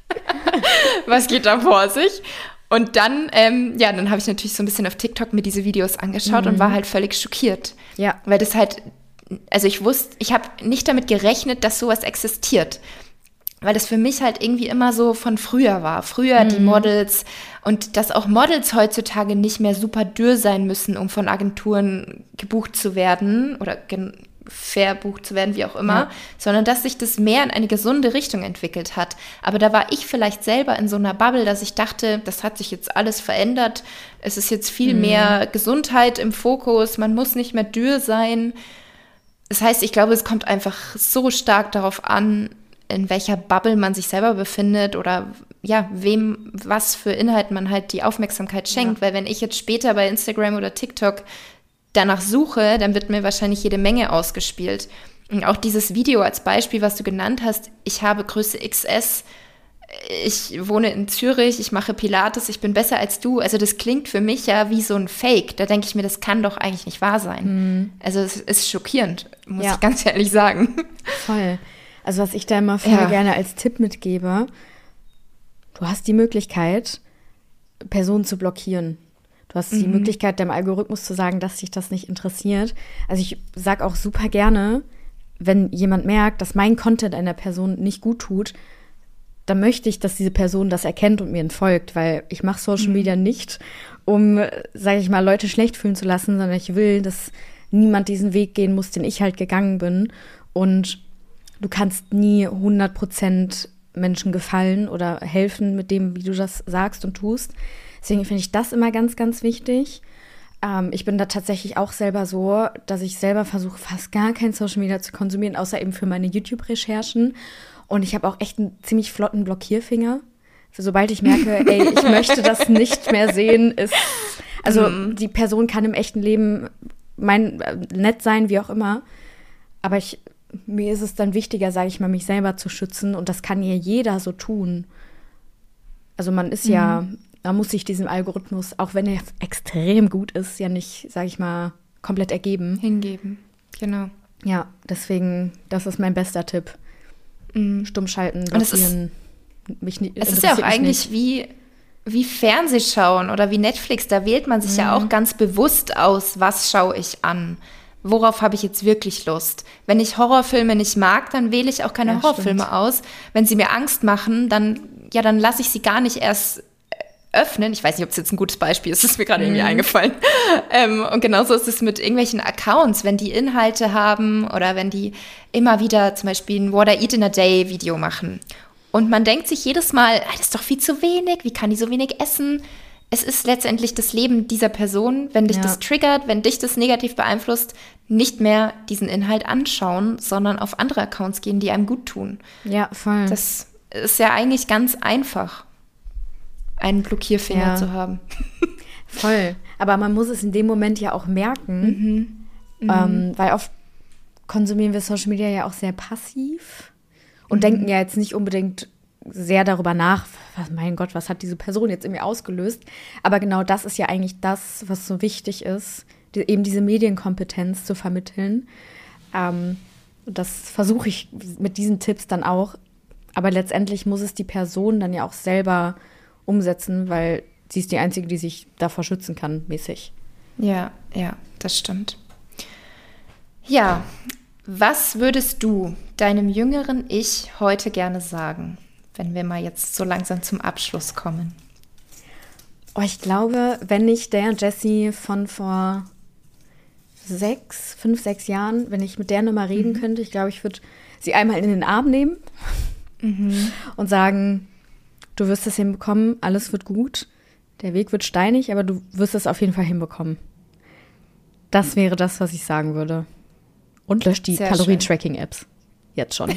Was geht da vor sich? Und dann, ähm, ja, dann habe ich natürlich so ein bisschen auf TikTok mir diese Videos angeschaut mhm. und war halt völlig schockiert. Ja. Weil das halt, also ich wusste, ich habe nicht damit gerechnet, dass sowas existiert. Weil das für mich halt irgendwie immer so von früher war. Früher mhm. die Models und dass auch Models heutzutage nicht mehr super dürr sein müssen, um von Agenturen gebucht zu werden oder gen- verbucht zu werden, wie auch immer, ja. sondern dass sich das mehr in eine gesunde Richtung entwickelt hat. Aber da war ich vielleicht selber in so einer Bubble, dass ich dachte, das hat sich jetzt alles verändert. Es ist jetzt viel mhm. mehr Gesundheit im Fokus, man muss nicht mehr dürr sein. Das heißt, ich glaube, es kommt einfach so stark darauf an, in welcher Bubble man sich selber befindet oder ja, wem, was für Inhalt man halt die Aufmerksamkeit schenkt. Ja. Weil wenn ich jetzt später bei Instagram oder TikTok danach suche, dann wird mir wahrscheinlich jede Menge ausgespielt. Und auch dieses Video als Beispiel, was du genannt hast, ich habe Größe X S, ich wohne in Zürich, ich mache Pilates, ich bin besser als du. Also das klingt für mich ja wie so ein Fake. Da denke ich mir, das kann doch eigentlich nicht wahr sein. Mhm. Also es ist schockierend, muss ja. ich ganz ehrlich sagen. Voll. Also was ich da immer voll ja. gerne als Tipp mitgebe, du hast die Möglichkeit, Personen zu blockieren. Du hast mhm. die Möglichkeit, deinem Algorithmus zu sagen, dass dich das nicht interessiert. Also ich sage auch super gerne, wenn jemand merkt, dass mein Content einer Person nicht gut tut, dann möchte ich, dass diese Person das erkennt und mir entfolgt, weil ich mache Social Media nicht, um, sage ich mal, Leute schlecht fühlen zu lassen, sondern ich will, dass niemand diesen Weg gehen muss, den ich halt gegangen bin. Und du kannst nie hundert Prozent Menschen gefallen oder helfen mit dem, wie du das sagst und tust. Deswegen finde ich das immer ganz, ganz wichtig. Ähm, ich bin da tatsächlich auch selber so, dass ich selber versuche, fast gar kein Social Media zu konsumieren, außer eben für meine YouTube-Recherchen. Und ich habe auch echt einen ziemlich flotten Blockierfinger. Sobald ich merke, ey, ich möchte das nicht mehr sehen, ist, also mm. die Person kann im echten Leben mein, äh, nett sein, wie auch immer. Aber ich, mir ist es dann wichtiger, sage ich mal, mich selber zu schützen. Und das kann ja jeder so tun. Also man ist mm. ja, man muss sich diesem Algorithmus, auch wenn er extrem gut ist, ja nicht, sage ich mal, komplett ergeben. Hingeben, genau. Ja, deswegen, das ist mein bester Tipp. Mm. Stumm schalten, blockieren. Mich nie, es ist ja auch eigentlich wie, wie Fernsehschauen oder wie Netflix. Da wählt man sich mm. ja auch ganz bewusst aus, was schaue ich an. Worauf habe ich jetzt wirklich Lust? Wenn ich Horrorfilme nicht mag, dann wähle ich auch keine ja, Horrorfilme stimmt. aus. Wenn sie mir Angst machen, dann, ja, dann lasse ich sie gar nicht erst öffnen. Ich weiß nicht, ob es jetzt ein gutes Beispiel ist, das ist mir gerade mm. irgendwie eingefallen. ähm, und genauso ist es mit irgendwelchen Accounts, wenn die Inhalte haben oder wenn die immer wieder zum Beispiel ein What I Eat in a Day Video machen. Und man denkt sich jedes Mal, das ist doch viel zu wenig, wie kann die so wenig essen? Es ist letztendlich das Leben dieser Person, wenn dich ja. das triggert, wenn dich das negativ beeinflusst, nicht mehr diesen Inhalt anschauen, sondern auf andere Accounts gehen, die einem gut tun. Ja, voll. Das ist ja eigentlich ganz einfach, einen Blockierfinger ja. zu haben. Voll. Aber man muss es in dem Moment ja auch merken, mhm. Mhm. Ähm, weil oft konsumieren wir Social Media ja auch sehr passiv und mhm. denken ja jetzt nicht unbedingt sehr darüber nach, was, mein Gott, was hat diese Person jetzt in mir ausgelöst? Aber genau das ist ja eigentlich das, was so wichtig ist, die, eben diese Medienkompetenz zu vermitteln. Ähm, das versuche ich mit diesen Tipps dann auch. Aber letztendlich muss es die Person dann ja auch selber umsetzen, weil sie ist die Einzige, die sich davor schützen kann, mäßig. Ja, ja, das stimmt. Ja, was würdest du deinem jüngeren Ich heute gerne sagen, wenn wir mal jetzt so langsam zum Abschluss kommen? Oh, ich glaube, wenn ich der Jessie von vor sechs, fünf, sechs Jahren, wenn ich mit der nochmal reden mhm. könnte, ich glaube, ich würde sie einmal in den Arm nehmen mhm. und sagen, du wirst es hinbekommen, alles wird gut, der Weg wird steinig, aber du wirst es auf jeden Fall hinbekommen. Das wäre das, was ich sagen würde. Und löscht die Kalorien-Tracking-Apps. Jetzt schon.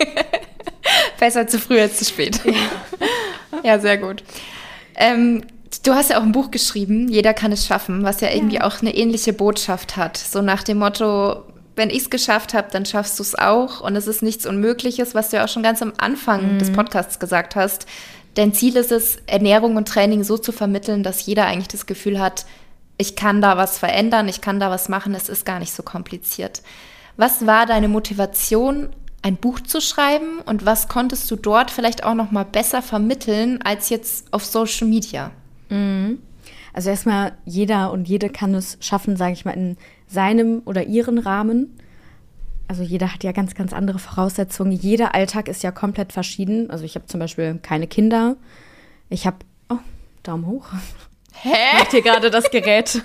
Besser zu früh als zu spät. Ja, ja, sehr gut. Ähm, du hast ja auch ein Buch geschrieben, Jeder kann es schaffen, was ja irgendwie ja. auch eine ähnliche Botschaft hat. So nach dem Motto, wenn ich es geschafft habe, dann schaffst du es auch. Und es ist nichts Unmögliches, was du ja auch schon ganz am Anfang mhm. des Podcasts gesagt hast. Dein Ziel ist es, Ernährung und Training so zu vermitteln, dass jeder eigentlich das Gefühl hat, ich kann da was verändern, ich kann da was machen, es ist gar nicht so kompliziert. Was war deine Motivation, ein Buch zu schreiben, und was konntest du dort vielleicht auch noch mal besser vermitteln als jetzt auf Social Media? Mhm. Also erstmal, jeder und jede kann es schaffen, sage ich mal, in seinem oder ihren Rahmen. Also jeder hat ja ganz, ganz andere Voraussetzungen. Jeder Alltag ist ja komplett verschieden. Also ich habe zum Beispiel keine Kinder. Ich habe, oh, Daumen hoch. Hä? Macht hier gerade das Gerät.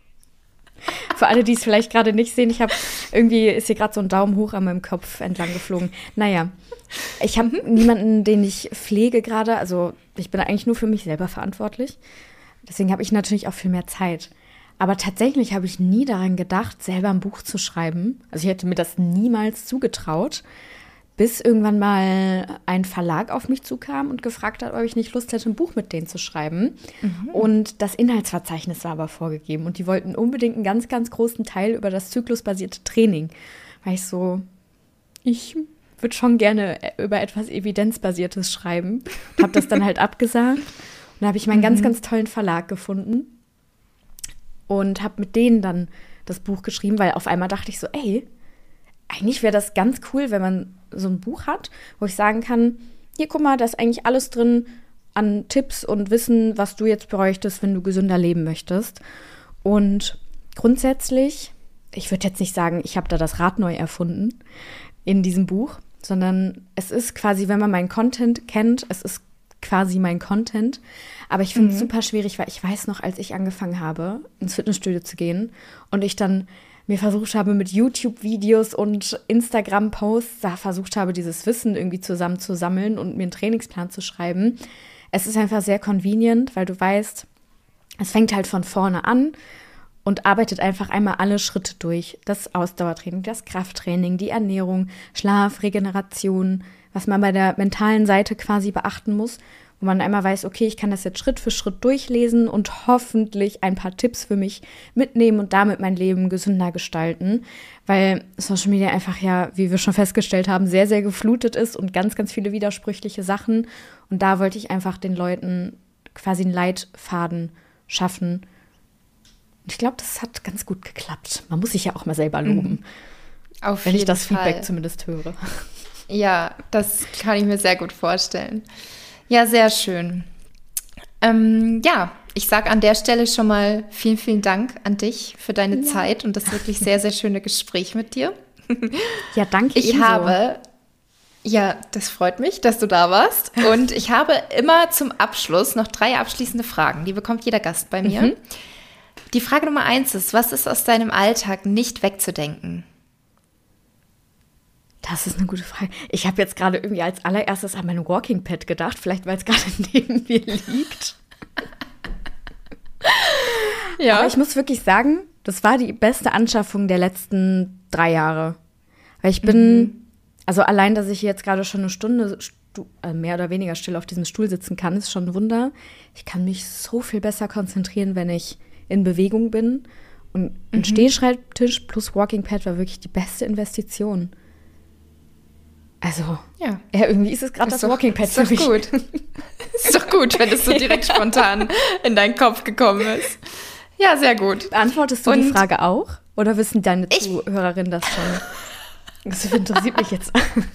Für alle, die es vielleicht gerade nicht sehen, ich habe irgendwie ist hier gerade so ein Daumen hoch an meinem Kopf entlang geflogen. Naja, ich habe mhm. niemanden, den ich pflege gerade. Also ich bin eigentlich nur für mich selber verantwortlich. Deswegen habe ich natürlich auch viel mehr Zeit. Aber tatsächlich habe ich nie daran gedacht, selber ein Buch zu schreiben. Also ich hätte mir das niemals zugetraut. bis irgendwann mal ein Verlag auf mich zukam und gefragt hat, ob ich nicht Lust hätte, ein Buch mit denen zu schreiben. Mhm. Und das Inhaltsverzeichnis war aber vorgegeben. Und die wollten unbedingt einen ganz, ganz großen Teil über das zyklusbasierte Training. Weil ich so, ich würde schon gerne über etwas Evidenzbasiertes schreiben. Habe das dann halt abgesagt. Und da habe ich meinen mhm. ganz, ganz tollen Verlag gefunden. Und habe mit denen dann das Buch geschrieben, weil auf einmal dachte ich so, ey, eigentlich wäre das ganz cool, wenn man so ein Buch hat, wo ich sagen kann, hier, guck mal, da ist eigentlich alles drin an Tipps und Wissen, was du jetzt bräuchtest, wenn du gesünder leben möchtest. Und grundsätzlich, ich würde jetzt nicht sagen, ich habe da das Rad neu erfunden in diesem Buch, sondern es ist quasi, wenn man meinen Content kennt, es ist quasi mein Content. Aber ich finde es mhm. super schwierig, weil ich weiß noch, als ich angefangen habe, ins Fitnessstudio zu gehen und ich dann mir versucht habe, mit YouTube-Videos und Instagram-Posts da versucht habe, dieses Wissen irgendwie zusammenzusammeln und mir einen Trainingsplan zu schreiben. Es ist einfach sehr convenient, weil du weißt, es fängt halt von vorne an und arbeitet einfach einmal alle Schritte durch. Das Ausdauertraining, das Krafttraining, die Ernährung, Schlaf, Regeneration, was man bei der mentalen Seite quasi beachten muss, wo man einmal weiß, okay, ich kann das jetzt Schritt für Schritt durchlesen und hoffentlich ein paar Tipps für mich mitnehmen und damit mein Leben gesünder gestalten, weil Social Media einfach ja, wie wir schon festgestellt haben, sehr, sehr geflutet ist und ganz, ganz viele widersprüchliche Sachen. Und da wollte ich einfach den Leuten quasi einen Leitfaden schaffen. Und ich glaube, das hat ganz gut geklappt. Man muss sich ja auch mal selber loben, Auf wenn jeden ich das Fall. Feedback zumindest höre. Ja, das kann ich mir sehr gut vorstellen. Ja, sehr schön. Ähm, ja, ich sage an der Stelle schon mal vielen, vielen Dank an dich für deine ja. Zeit und das wirklich sehr, sehr schöne Gespräch mit dir. Ja, danke. Ich ebenso. habe, ja, das freut mich, dass du da warst. Und ich habe immer zum Abschluss noch drei abschließende Fragen. Die bekommt jeder Gast bei mir. Mhm. Die Frage Nummer eins ist, was ist aus deinem Alltag nicht wegzudenken? Das ist eine gute Frage. Ich habe jetzt gerade irgendwie als allererstes an mein Walking Pad gedacht, vielleicht weil es gerade neben mir liegt. Ja. Aber ich muss wirklich sagen, das war die beste Anschaffung der letzten drei Jahre. Weil ich bin, mhm. also allein, dass ich jetzt gerade schon eine Stunde stu- äh, mehr oder weniger still auf diesem Stuhl sitzen kann, ist schon ein Wunder. Ich kann mich so viel besser konzentrieren, wenn ich in Bewegung bin. Und ein mhm. Stehschreibtisch plus Walking Pad war wirklich die beste Investition. Also, ja, ja irgendwie ist es gerade das Walking Pad für mich. Ist doch gut. Ist doch gut, wenn es so direkt spontan in deinen Kopf gekommen ist. Ja, sehr gut. Beantwortest du Und die Frage auch? Oder wissen deine ich Zuhörerinnen das schon? Das interessiert mich jetzt.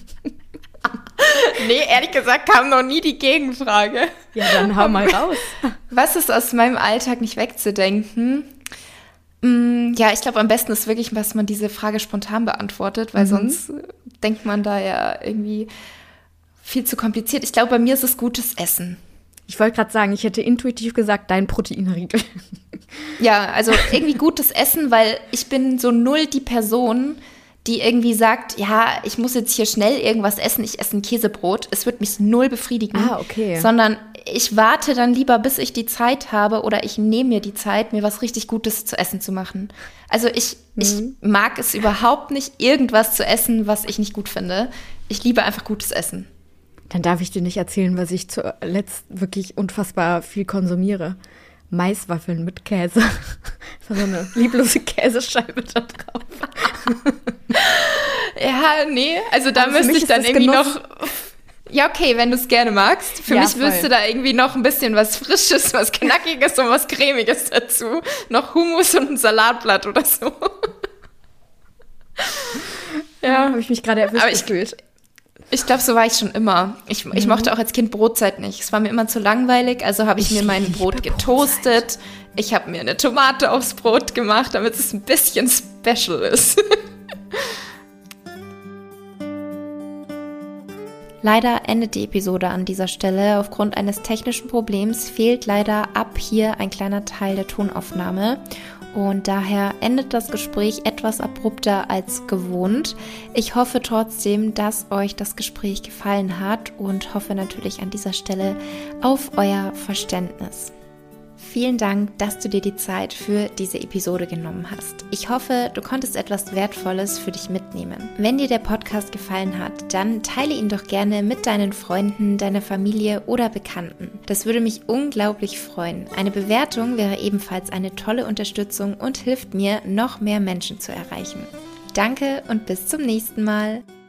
Nee, ehrlich gesagt kam noch nie die Gegenfrage. Ja, dann hau mal raus. Was ist aus meinem Alltag nicht wegzudenken? Ja, ich glaube, am besten ist wirklich, dass man diese Frage spontan beantwortet, weil mhm. sonst denkt man da ja irgendwie viel zu kompliziert. Ich glaube, bei mir ist es gutes Essen. Ich wollte gerade sagen, ich hätte intuitiv gesagt, dein Proteinriegel. Ja, also irgendwie gutes Essen, weil ich bin so null die Person, die irgendwie sagt, ja, ich muss jetzt hier schnell irgendwas essen, ich esse ein Käsebrot. Es wird mich null befriedigen. Ah, okay. Sondern ich warte dann lieber, bis ich die Zeit habe oder ich nehme mir die Zeit, mir was richtig Gutes zu essen zu machen. Also ich, mhm. ich mag es überhaupt nicht, irgendwas zu essen, was ich nicht gut finde. Ich liebe einfach gutes Essen. Dann darf ich dir nicht erzählen, was ich zuletzt wirklich unfassbar viel konsumiere. Maiswaffeln mit Käse. So eine lieblose Käsescheibe da drauf. Ja, nee, also da müsste ich dann irgendwie Genuss. noch... Ja, okay, wenn du es gerne magst. Für ja, mich müsste da irgendwie noch ein bisschen was Frisches, was Knackiges und was Cremiges dazu. Noch Hummus und ein Salatblatt oder so. Ja, habe ich mich gerade erwischt gefühlt. Ich glaube, so war ich schon immer. Ich, ich mochte auch als Kind Brotzeit nicht. Es war mir immer zu langweilig, also habe ich, ich mir mein Brot getoastet. Brotzeit. Ich habe mir eine Tomate aufs Brot gemacht, damit es ein bisschen special ist. Leider endet die Episode an dieser Stelle. Aufgrund eines technischen Problems fehlt leider ab hier ein kleiner Teil der Tonaufnahme. Und daher endet das Gespräch etwas abrupter als gewohnt. Ich hoffe trotzdem, dass euch das Gespräch gefallen hat und hoffe natürlich an dieser Stelle auf euer Verständnis. vielen Dank, dass du dir die Zeit für diese Episode genommen hast. Ich hoffe, du konntest etwas Wertvolles für dich mitnehmen. Wenn dir der Podcast gefallen hat, dann teile ihn doch gerne mit deinen Freunden, deiner Familie oder Bekannten. Das würde mich unglaublich freuen. Eine Bewertung wäre ebenfalls eine tolle Unterstützung und hilft mir, noch mehr Menschen zu erreichen. Danke und bis zum nächsten Mal.